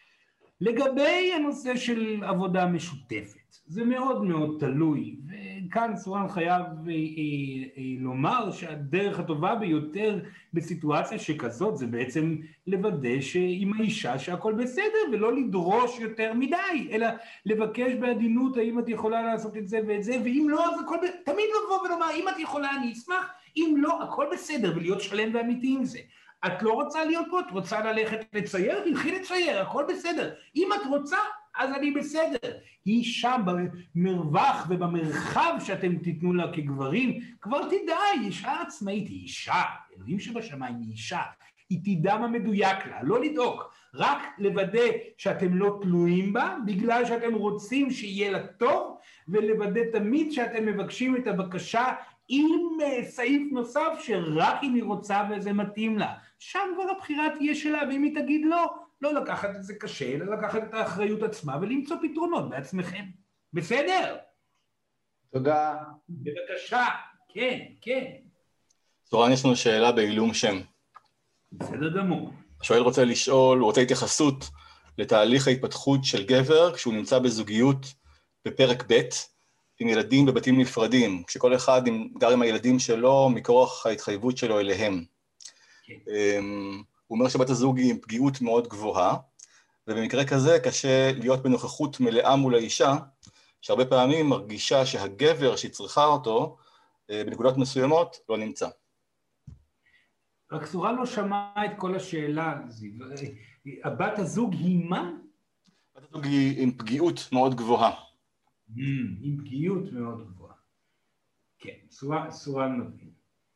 [SPEAKER 1] לגבי הנושא של עבודה משותפת, זה מאוד מאוד תלוי, וכאן סורן חייב אה, אה, אה, לומר שהדרך הטובה ביותר בסיטואציה שכזאת זה בעצם לוודא עם האישה שהכל בסדר, ולא לדרוש יותר מדי, אלא לבקש בעדינות האם את יכולה לעשות את זה ואת זה, ואם לא אז הכל, תמיד לבוא ולומר אם את יכולה אני אשמח, אם לא הכל בסדר, ולהיות שלם ואמיתי עם זה. את לא רוצה להיות פה, את רוצה ללכת לצייר, תלכי לצייר, הכל בסדר. אם את רוצה, אז אני בסדר. היא שם במרווח ובמרחב שאתם תיתנו לה כגברים, כבר תדע, היא אישה עצמאית, היא אישה, אלוהים שבשמיים היא אישה, היא תדע מה מדויק לה, לא לדאוג, רק לוודא שאתם לא תלויים בה, בגלל שאתם רוצים שיהיה לה טוב, ולוודא תמיד שאתם מבקשים את הבקשה, עם סעיף נוסף שרק אם היא רוצה וזה מתאים לה. שם כבר הבחירה תהיה שלה, ואם היא תגיד לא, לא לקחת את זה קשה, אלא לקחת את האחריות עצמה ולמצוא פתרונות בעצמכם. בסדר?
[SPEAKER 7] תודה.
[SPEAKER 1] בבקשה, כן, כן.
[SPEAKER 3] סורן, יש לנו שאלה בעילום שם.
[SPEAKER 1] בסדר גמור.
[SPEAKER 3] השואל רוצה לשאול, הוא רוצה התייחסות לתהליך ההתפתחות של גבר כשהוא נמצא בזוגיות בפרק ב' עם ילדים בבתים נפרדים, כשכל אחד גר עם הילדים שלו מכורח ההתחייבות שלו אליהם. כן. הוא אומר שבת הזוג היא עם פגיעות מאוד גבוהה, ובמקרה כזה קשה להיות בנוכחות מלאה מול האישה, שהרבה פעמים מרגישה שהגבר שהיא צריכה אותו, בנקודות מסוימות לא נמצא.
[SPEAKER 1] רק סורן לא שמעה את כל השאלה, הבת הזוג היא מה?
[SPEAKER 3] בת הזוג היא עם פגיעות מאוד גבוהה.
[SPEAKER 1] עם פגיעות מאוד גבוהה. כן, סורן מבין.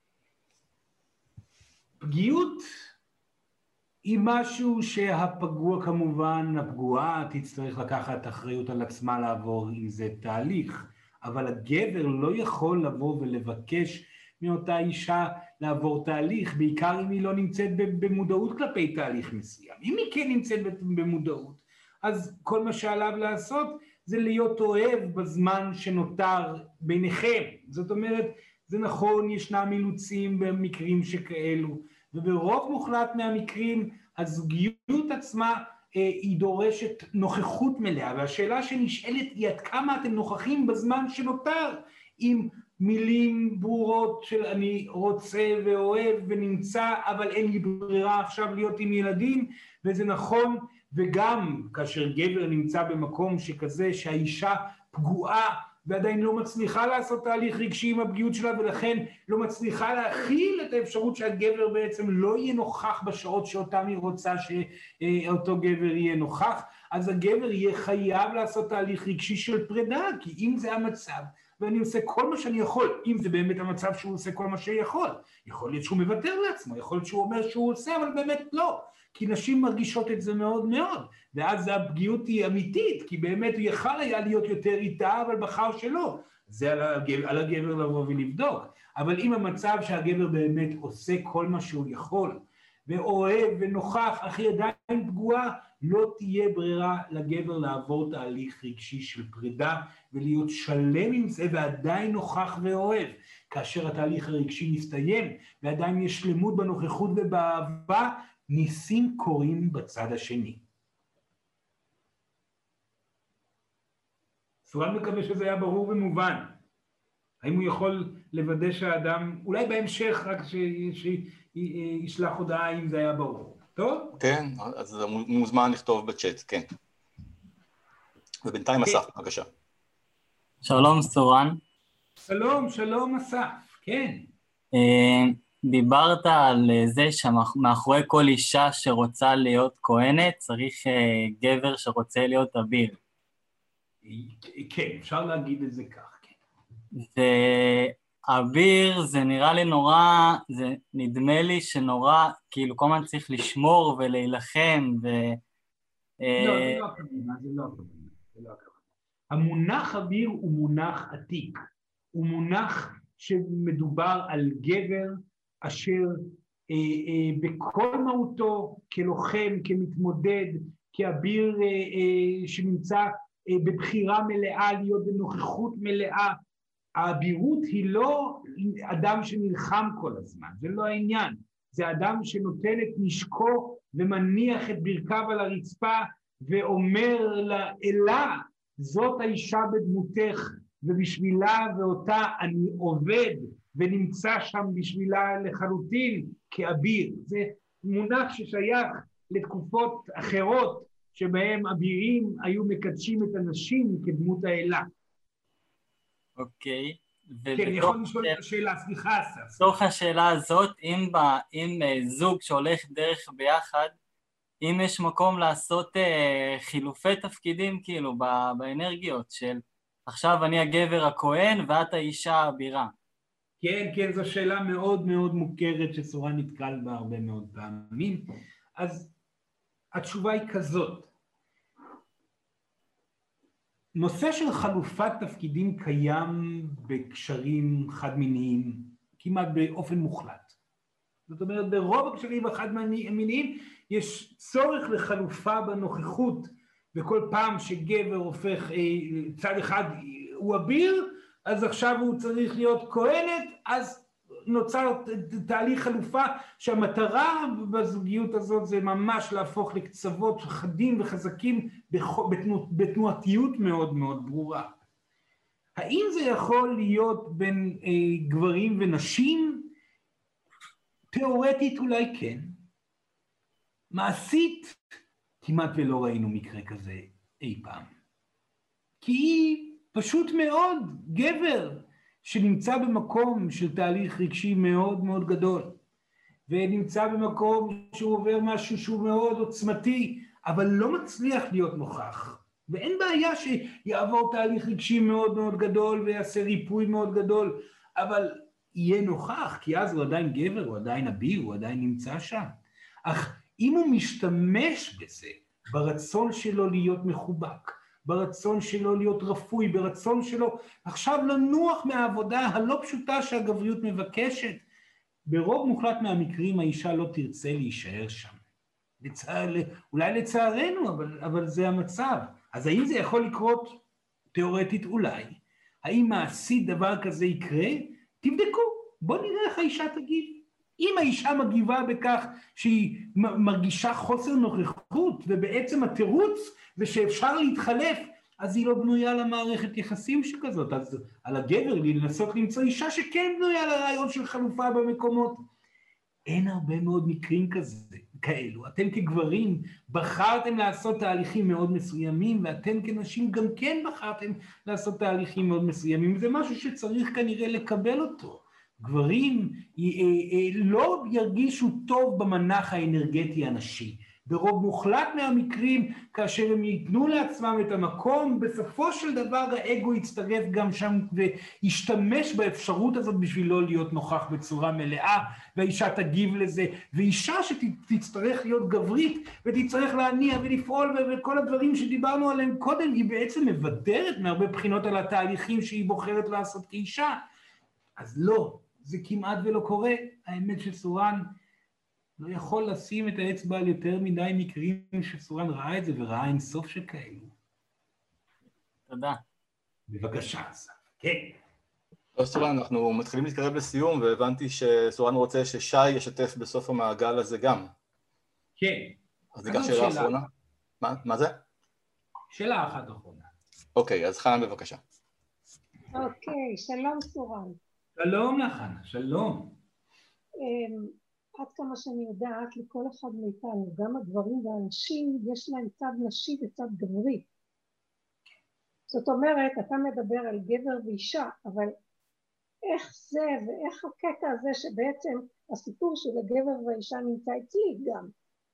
[SPEAKER 1] פגיעות היא משהו שהפגוע כמובן, הפגועה תצטרך לקחת אחריות על עצמה לעבור עם זה תהליך, אבל הגבר לא יכול לבוא ולבקש מאותה אישה לעבור תהליך, בעיקר אם היא לא נמצאת במודעות כלפי תהליך מסוים. אם היא כן נמצאת במודעות, אז כל מה שעליו לעשות זה להיות אוהב בזמן שנותר ביניכם. זאת אומרת, זה נכון, ישנם אילוצים במקרים שכאלו, וברוב מוחלט מהמקרים הזוגיות עצמה אה, היא דורשת נוכחות מלאה, והשאלה שנשאלת היא עד כמה אתם נוכחים בזמן שנותר, עם מילים ברורות של אני רוצה ואוהב ונמצא, אבל אין לי ברירה עכשיו להיות עם ילדים, וזה נכון, וגם כאשר גבר נמצא במקום שכזה שהאישה פגועה ועדיין לא מצליחה לעשות תהליך רגשי עם הפגיעות שלה, ולכן לא מצליחה להכיל את האפשרות שהגבר בעצם לא יהיה נוכח בשעות שאותם היא רוצה שאותו גבר יהיה נוכח, אז הגבר יהיה חייב לעשות תהליך רגשי של פרידה, כי אם זה המצב, ואני עושה כל מה שאני יכול, אם זה באמת המצב שהוא עושה כל מה שיכול, יכול להיות שהוא מוותר לעצמו, יכול להיות שהוא אומר שהוא עושה, אבל באמת לא, כי נשים מרגישות את זה מאוד מאוד, ואז הפגיעות היא אמיתית, כי באמת הוא יכל היה להיות יותר איתה, אבל בחר שלא, זה על הגבר, על הגבר לבוא ולבדוק, אבל אם המצב שהגבר באמת עושה כל מה שהוא יכול, ואוהב ונוכח, אך היא עדיין פגועה, לא תהיה ברירה לגבר לעבור תהליך רגשי של פרידה, ולהיות שלם עם זה ועדיין נוכח ואוהב. כאשר התהליך הרגשי מסתיים, ועדיין יש שלמות בנוכחות ובאהבה, ניסים קורים בצד השני. סורן מקווה שזה היה ברור ומובן. האם הוא יכול לוודא שהאדם, אולי בהמשך רק שישלח הודעה אם זה היה ברור. טוב?
[SPEAKER 3] כן, אז זה מוזמן לכתוב בצ'אט, כן. ובינתיים אסף, בבקשה.
[SPEAKER 8] שלום סורן.
[SPEAKER 1] שלום, שלום אסף, כן.
[SPEAKER 8] דיברת על זה שמאחורי כל אישה שרוצה להיות כהנת, צריך גבר שרוצה להיות אביר.
[SPEAKER 1] כן, אפשר להגיד את זה כך, כן.
[SPEAKER 8] ואביר זה נראה לי נורא, זה נדמה לי שנורא, כאילו כל הזמן צריך לשמור ולהילחם ו...
[SPEAKER 1] לא, זה לא הכוונה, זה לא הכוונה, זה לא הכוונה. המונח אביר הוא מונח עתיק, הוא מונח שמדובר על גבר אשר אה, אה, בכל מהותו כלוחם, כמתמודד, כאביר אה, אה, שנמצא אה, בבחירה מלאה, להיות בנוכחות מלאה. האבירות היא לא אדם שנלחם כל הזמן, זה לא העניין. זה אדם שנותן את נשקו ומניח את ברכיו על הרצפה ואומר לה, אלה, זאת האישה בדמותך, ובשבילה ואותה אני עובד ונמצא שם בשבילה לחלוטין כאביר. זה מונח ששייך לתקופות אחרות שבהם אבירים היו מקדשים את הנשים כדמות האלה.
[SPEAKER 8] אוקיי.
[SPEAKER 1] כן, יכול לשאול את השאלה, סליחה אסף.
[SPEAKER 8] בתוך השאלה הזאת, אם, ב, אם זוג שהולך דרך ביחד, אם יש מקום לעשות אה, חילופי תפקידים כאילו באנרגיות של עכשיו אני הגבר הכהן ואת האישה האבירה.
[SPEAKER 1] כן, כן, זו שאלה מאוד מאוד מוכרת שסורן נתקל בה הרבה מאוד פעמים. אז התשובה היא כזאת. נושא של חלופת תפקידים קיים בקשרים חד-מיניים, כמעט באופן מוחלט. זאת אומרת, ברוב הקשרים החד-מיניים יש צורך לחלופה בנוכחות, וכל פעם שגבר הופך צד אחד הוא אביר, אז עכשיו הוא צריך להיות כהנת, אז נוצר תהליך חלופה שהמטרה בזוגיות הזאת זה ממש להפוך לקצוות חדים וחזקים בתנועתיות מאוד מאוד ברורה. האם זה יכול להיות בין אה, גברים ונשים? תיאורטית אולי כן. מעשית כמעט ולא ראינו מקרה כזה אי פעם. כי פשוט מאוד גבר שנמצא במקום של תהליך רגשי מאוד מאוד גדול, ונמצא במקום שהוא עובר משהו שהוא מאוד עוצמתי, אבל לא מצליח להיות נוכח. ואין בעיה שיעבור תהליך רגשי מאוד מאוד גדול ויעשה ריפוי מאוד גדול, אבל יהיה נוכח, כי אז הוא עדיין גבר, הוא עדיין אביר, הוא עדיין נמצא שם. אך אם הוא משתמש בזה, ברצון שלו להיות מחובק, ברצון שלו להיות רפוי, ברצון שלו עכשיו לנוח מהעבודה הלא פשוטה שהגבריות מבקשת, ברוב מוחלט מהמקרים האישה לא תרצה להישאר שם. לצער, אולי לצערנו, אבל, אבל זה המצב. אז האם זה יכול לקרות? תיאורטית אולי. האם מעשית דבר כזה יקרה? תבדקו, בוא נראה איך האישה תגיב. אם האישה מגיבה בכך שהיא מרגישה חוסר נוכחות, ובעצם התירוץ זה שאפשר להתחלף, אז היא לא בנויה למערכת יחסים שכזאת. אז על הגבר לי לנסות למצוא אישה שכן בנויה לרעיון של חלופה במקומות. אין הרבה מאוד מקרים כזה, כאלו. אתם כגברים בחרתם לעשות תהליכים מאוד מסוימים, ואתם כנשים גם כן בחרתם לעשות תהליכים מאוד מסוימים. זה משהו שצריך כנראה לקבל אותו. גברים לא ירגישו טוב במנח האנרגטי הנשי. ברוב מוחלט מהמקרים, כאשר הם ייתנו לעצמם את המקום, בסופו של דבר האגו יצטרף גם שם וישתמש באפשרות הזאת בשביל לא להיות נוכח בצורה מלאה, והאישה תגיב לזה, ואישה שתצטרך להיות גברית ותצטרך להניע ולפעול וכל הדברים שדיברנו עליהם קודם, היא בעצם מבדרת מהרבה בחינות על התהליכים שהיא בוחרת לעשות כאישה. אז לא, זה כמעט ולא קורה. האמת שסורן לא יכול לשים את האצבע על יותר מדי מקרים שסורן ראה את זה וראה אין סוף שכאלו.
[SPEAKER 8] תודה.
[SPEAKER 1] בבקשה, כן.
[SPEAKER 3] טוב, סורן, אנחנו מתחילים להתקרב לסיום, והבנתי שסורן רוצה ששי ישתף בסוף המעגל הזה גם.
[SPEAKER 1] כן.
[SPEAKER 3] אז ניקח שאלה אחרונה. מה, מה זה?
[SPEAKER 1] שאלה אחת אחרונה.
[SPEAKER 3] אוקיי, אז חנן בבקשה.
[SPEAKER 9] אוקיי, שלום סורן.
[SPEAKER 1] שלום לחנה, שלום.
[SPEAKER 9] עד כמה שאני יודעת, לכל אחד מאיתנו, גם הגברים והנשים, יש להם צד נשי וצד גברי. זאת אומרת, אתה מדבר על גבר ואישה, אבל איך זה ואיך הקטע הזה שבעצם הסיפור של הגבר והאישה נמצא אצלי גם.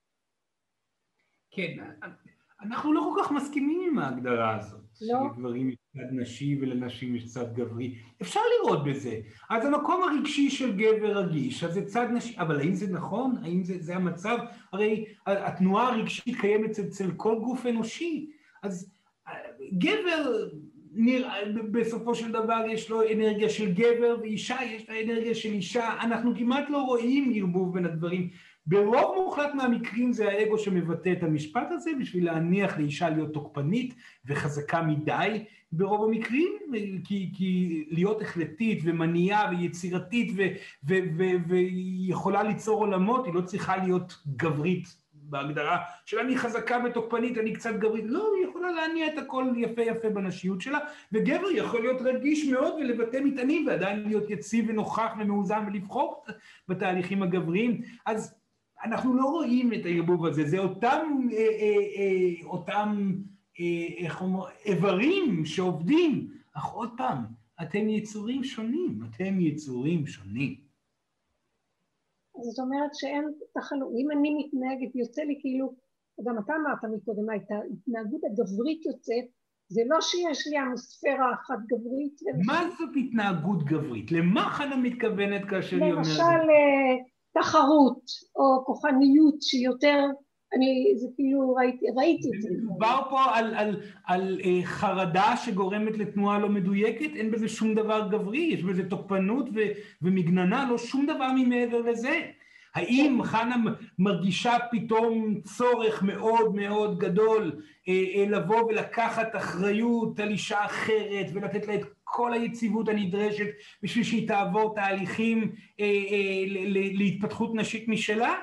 [SPEAKER 1] כן, אנחנו לא כל כך מסכימים עם ההגדרה הזאת.
[SPEAKER 9] לא.
[SPEAKER 1] שלגברים יש צד נשי ולנשים יש צד גברי. אפשר לראות בזה. אז המקום הרגשי של גבר רגיש, אז זה צד נשי, אבל האם זה נכון? האם זה, זה המצב? הרי התנועה הרגשית קיימת אצל כל גוף אנושי. אז גבר, נראה, בסופו של דבר יש לו אנרגיה של גבר, ואישה יש לה אנרגיה של אישה, אנחנו כמעט לא רואים ערבוב בין הדברים. ברוב מוחלט מהמקרים זה האגו שמבטא את המשפט הזה, בשביל להניח לאישה להיות תוקפנית וחזקה מדי, ברוב המקרים, כי, כי להיות החלטית ומניעה ויצירתית ו, ו, ו, ויכולה ליצור עולמות, היא לא צריכה להיות גברית בהגדרה של אני חזקה ותוקפנית, אני קצת גברית, לא, היא יכולה להניע את הכל יפה יפה בנשיות שלה, וגבר יכול להיות רגיש מאוד ולבטא מטענים, ועדיין להיות יציב ונוכח ומאוזן ולבחור בתהליכים הגבריים. אז אנחנו לא רואים את הערבוב הזה, זה אותם, אה, אה, אה, אותם אה, איך אומר, איברים שעובדים, אך עוד פעם, אתם יצורים שונים, אתם יצורים שונים.
[SPEAKER 9] זאת אומרת שאין תחלוק, אם אני מתנהגת, יוצא לי כאילו, גם אתה אמרת מקודם, הייתה התנהגות הגברית יוצאת, זה לא שיש לי המוספירה אחת גברית.
[SPEAKER 1] מה זאת התנהגות גברית? למה חנה מתכוונת כאשר היא אומרת?
[SPEAKER 9] למשל תחרות או כוחניות שיותר, אני זה כאילו ראיתי, ראיתי את זה.
[SPEAKER 1] מדובר פה על, על, על חרדה שגורמת לתנועה לא מדויקת, אין בזה שום דבר גברי, יש בזה תוקפנות ו, ומגננה, לא שום דבר ממעבר לזה. האם חנה מרגישה פתאום צורך מאוד מאוד גדול לבוא ולקחת אחריות על אישה אחרת ולתת לה את כל היציבות הנדרשת בשביל שהיא תעבור תהליכים להתפתחות נשית משלה?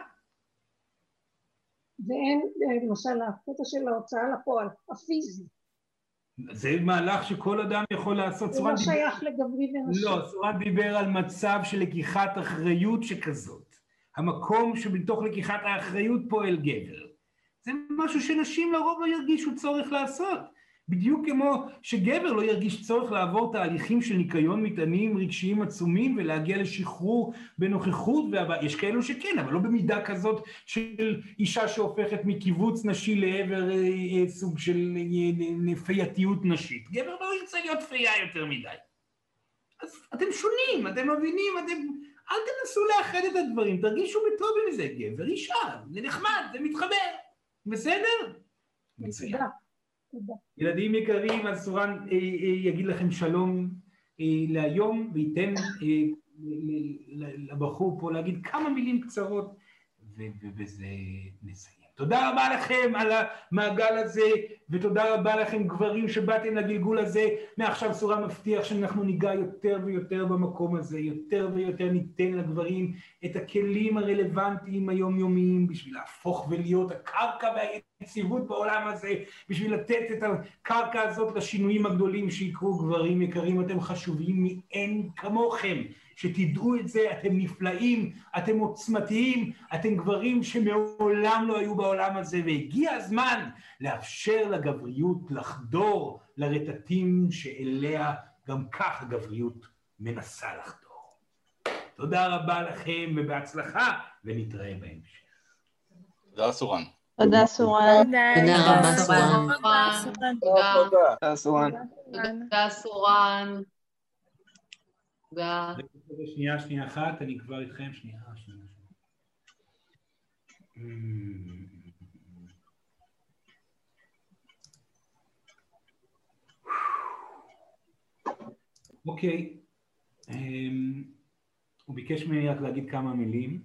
[SPEAKER 9] ואין, למשל, הקטע של ההוצאה לפועל, הפיזי.
[SPEAKER 1] זה מהלך שכל אדם יכול לעשות.
[SPEAKER 9] זה לא שייך לגברי ונשי.
[SPEAKER 1] לא, סורן דיבר על מצב של לקיחת אחריות שכזאת. המקום שבתוך לקיחת האחריות פועל גבר. זה משהו שנשים לרוב לא ירגישו צורך לעשות. בדיוק כמו שגבר לא ירגיש צורך לעבור תהליכים של ניקיון מטענים רגשיים עצומים ולהגיע לשחרור בנוכחות, יש כאלו שכן, אבל לא במידה כזאת של אישה שהופכת מקיבוץ נשי לעבר סוג של פייתיות נשית. גבר לא ירצה להיות פייה יותר מדי. אז אתם שונים, אתם מבינים, אתם... אל תנסו לאחד את הדברים, תרגישו בטוב עם זה, גבר, אישה, זה נחמד, זה מתחבר. בסדר?
[SPEAKER 9] תודה.
[SPEAKER 1] ילדים יקרים, אז סורן יגיד לכם שלום להיום, וייתן לבחור פה להגיד כמה מילים קצרות, ובזה נסיים. תודה רבה לכם על המעגל הזה, ותודה רבה לכם גברים שבאתם לגלגול הזה. מעכשיו סורן מבטיח שאנחנו ניגע יותר ויותר במקום הזה, יותר ויותר ניתן לגברים את הכלים הרלוונטיים היומיומיים בשביל להפוך ולהיות הקרקע והיציבות בעולם הזה, בשביל לתת את הקרקע הזאת לשינויים הגדולים שיקרו. גברים יקרים, אתם חשובים מאין כמוכם. שתדעו את זה, אתם נפלאים, אתם עוצמתיים, אתם גברים שמעולם לא היו בעולם הזה, והגיע הזמן לאפשר לגבריות לחדור לרטטים שאליה גם כך הגבריות מנסה לחדור. תודה רבה לכם ובהצלחה, ונתראה בהמשך.
[SPEAKER 3] תודה סורן.
[SPEAKER 2] תודה סורן.
[SPEAKER 10] תודה רבה סורן.
[SPEAKER 11] תודה סורן.
[SPEAKER 10] תודה סורן. תודה.
[SPEAKER 1] שנייה, שנייה אחת, אני כבר איתכם, שנייה, שנייה. אוקיי, הוא ביקש ממני רק להגיד כמה מילים.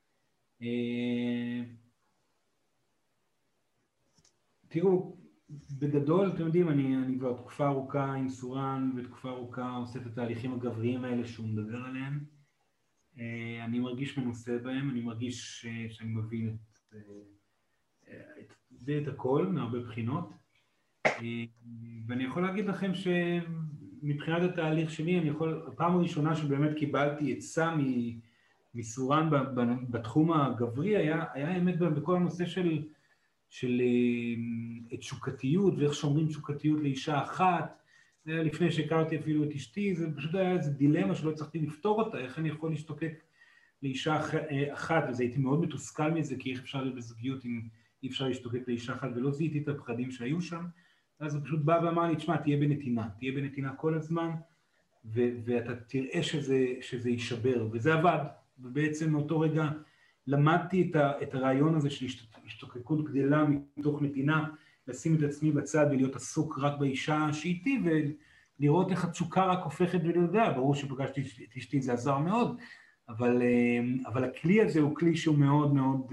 [SPEAKER 1] תראו, בגדול, אתם יודעים, אני, אני כבר תקופה ארוכה עם סורן, ותקופה ארוכה עושה את התהליכים הגבריים האלה שהוא מדבר עליהם. אני מרגיש מנוסה בהם, אני מרגיש שאני מבין את, את, את הכל, מהרבה בחינות. ואני יכול להגיד לכם שמבחינת התהליך שלי, אני יכול, הפעם הראשונה שבאמת קיבלתי עצה מסורן בתחום הגברי, היה, היה האמת בכל הנושא של, של תשוקתיות, ואיך שומרים תשוקתיות לאישה אחת. זה היה לפני שהכרתי אפילו את אשתי, זה פשוט היה איזו דילמה שלא הצלחתי לפתור אותה, איך אני יכול להשתוקק לאישה אחת, וזה הייתי מאוד מתוסכל מזה, כי איך אפשר להיות בזוגיות אם אי אפשר להשתוקק לאישה אחת, ולא זיהיתי את הפחדים שהיו שם. אז הוא פשוט בא ואמר לי, תשמע, תהיה בנתינה, תהיה בנתינה כל הזמן, ו- ואתה תראה שזה, שזה יישבר, וזה עבד. ובעצם מאותו רגע למדתי את, ה- את הרעיון הזה של השתוקקות גדלה מתוך נתינה, לשים את עצמי בצד ולהיות עסוק רק באישה שאיתי, ולראות איך התשוקה רק הופכת ולהודע. ברור שפגשתי את אשתי, זה עזר מאוד, אבל, אבל הכלי הזה הוא כלי שהוא מאוד מאוד,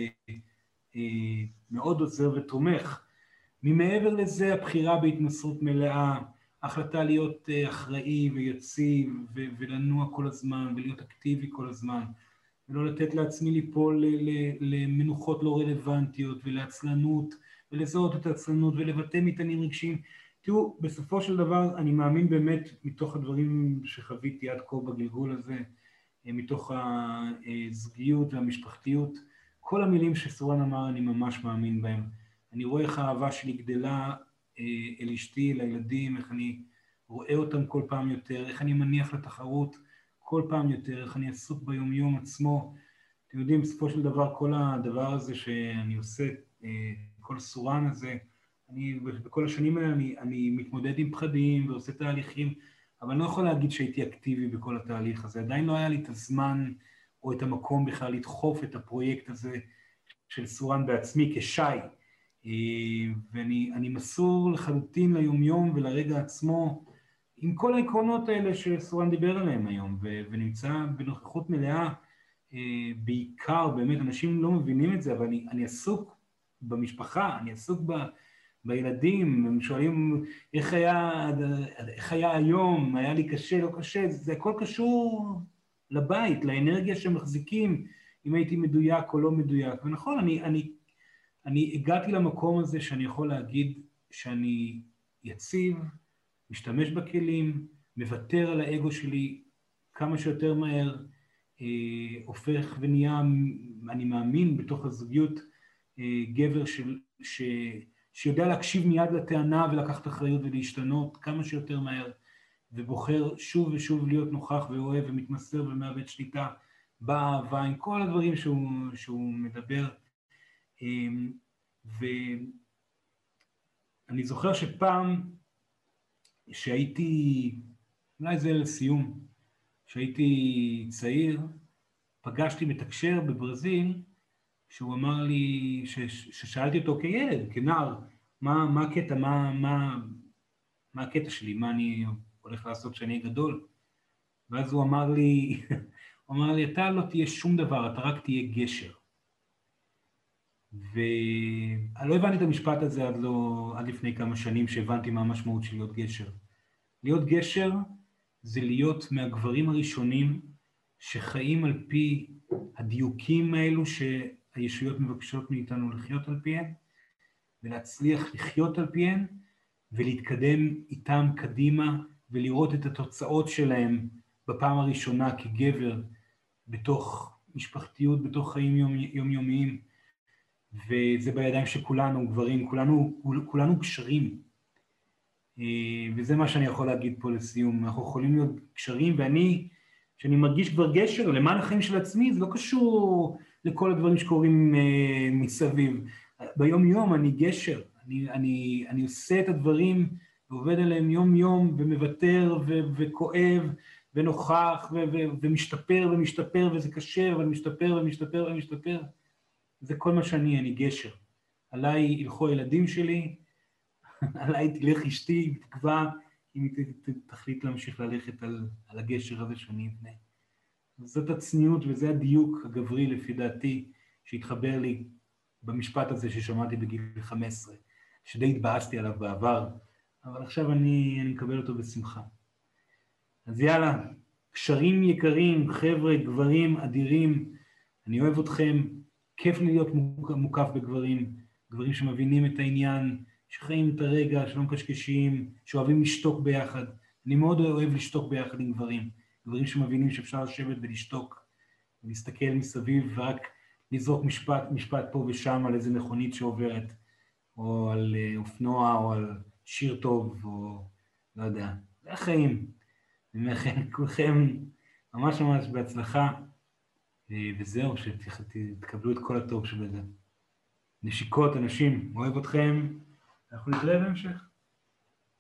[SPEAKER 1] מאוד עוזר ותומך. ממעבר לזה, הבחירה בהתמסרות מלאה, החלטה להיות אחראי ויציב ולנוע כל הזמן ולהיות אקטיבי כל הזמן, ולא לתת לעצמי ליפול למנוחות לא רלוונטיות ולעצלנות, ולזהות את העצלנות ולבטא מטענים רגשיים. תראו, בסופו של דבר אני מאמין באמת מתוך הדברים שחוויתי עד כה בגלגול הזה, מתוך הזוגיות והמשפחתיות, כל המילים שסורן אמר אני ממש מאמין בהם. אני רואה איך האהבה שלי גדלה אל אשתי, לילדים, איך אני רואה אותם כל פעם יותר, איך אני מניח לתחרות כל פעם יותר, איך אני עסוק ביום-יום עצמו. אתם יודעים, בסופו של דבר, כל הדבר הזה שאני עושה, כל סורן הזה, אני, בכל השנים האלה אני, אני מתמודד עם פחדים ועושה תהליכים, אבל אני לא יכול להגיד שהייתי אקטיבי בכל התהליך הזה. עדיין לא היה לי את הזמן או את המקום בכלל לדחוף את הפרויקט הזה של סורן בעצמי כשי. ואני אני מסור לחלוטין ליום-יום ולרגע עצמו, עם כל העקרונות האלה שסורן דיבר עליהם היום, ו- ונמצא בנוכחות מלאה, בעיקר, באמת, אנשים לא מבינים את זה, אבל אני, אני עסוק במשפחה, אני עסוק ב... בילדים, הם שואלים איך היה, איך היה היום, היה לי קשה, לא קשה, זה הכל קשור לבית, לאנרגיה שמחזיקים, אם הייתי מדויק או לא מדויק. ונכון, אני, אני, אני הגעתי למקום הזה שאני יכול להגיד שאני יציב, משתמש בכלים, מוותר על האגו שלי כמה שיותר מהר, אה, הופך ונהיה, אני מאמין בתוך הזוגיות, אה, גבר של, ש... שיודע להקשיב מיד לטענה ולקחת אחריות ולהשתנות כמה שיותר מהר, ובוחר שוב ושוב להיות נוכח ואוהב ומתמסר ומאבד שליטה באהבה, עם כל הדברים שהוא, שהוא מדבר. ואני זוכר שפעם שהייתי, אולי זה לסיום, שהייתי צעיר, פגשתי מתקשר בברזיל, שהוא אמר לי, ששאלתי אותו כילד, כנער, מה, מה הקטע, מה, מה, מה הקטע שלי, מה אני הולך לעשות שאני אהיה גדול? ואז הוא אמר לי, הוא אמר לי, אתה לא תהיה שום דבר, אתה רק תהיה גשר. ואני לא הבנתי את המשפט הזה עד, לא, עד לפני כמה שנים, שהבנתי מה המשמעות של להיות גשר. להיות גשר זה להיות מהגברים הראשונים שחיים על פי הדיוקים האלו ש... הישויות מבקשות מאיתנו לחיות על פיהן, ולהצליח לחיות על פיהן, ולהתקדם איתם קדימה, ולראות את התוצאות שלהם בפעם הראשונה כגבר, בתוך משפחתיות, בתוך חיים יום, יומיומיים, וזה בידיים שכולנו, גברים, כולנו, כולנו קשרים. וזה מה שאני יכול להגיד פה לסיום, אנחנו יכולים להיות קשרים, ואני, שאני מרגיש כבר גשר, למען החיים של עצמי, זה לא קשור לכל הדברים שקורים uh, מסביב. ביום יום אני גשר, אני, אני, אני עושה את הדברים ועובד עליהם יום יום ומוותר ו- וכואב ונוכח ו- ו- ומשתפר ומשתפר וזה קשה, אבל משתפר ומשתפר ומשתפר. זה כל מה שאני, אני גשר. עליי ילכו הילדים שלי, עליי תלך אשתי, בתקווה, אם היא תחליט להמשיך ללכת על, על הגשר הזה שאני אבנה. זאת הצניעות וזה הדיוק הגברי לפי דעתי שהתחבר לי במשפט הזה ששמעתי בגיל חמש עשרה, שדי התבאסתי עליו בעבר, אבל עכשיו אני, אני מקבל אותו בשמחה. אז יאללה, קשרים יקרים, חבר'ה, גברים אדירים, אני אוהב אתכם, כיף לי להיות מוקף בגברים, גברים שמבינים את העניין, שחיים את הרגע, שלא מקשקשים, שאוהבים לשתוק ביחד. אני מאוד אוהב לשתוק ביחד עם גברים. גברים שמבינים שאפשר לשבת ולשתוק, ולהסתכל מסביב ורק לזרוק משפט, משפט פה ושם על איזה מכונית שעוברת, או על אופנוע, או על שיר טוב, או לא יודע. זה החיים. אני מאחל כולכם ממש ממש בהצלחה, וזהו, שתקבלו את כל הטוב שבזה. נשיקות, אנשים, אוהב אתכם, אנחנו נתראה בהמשך.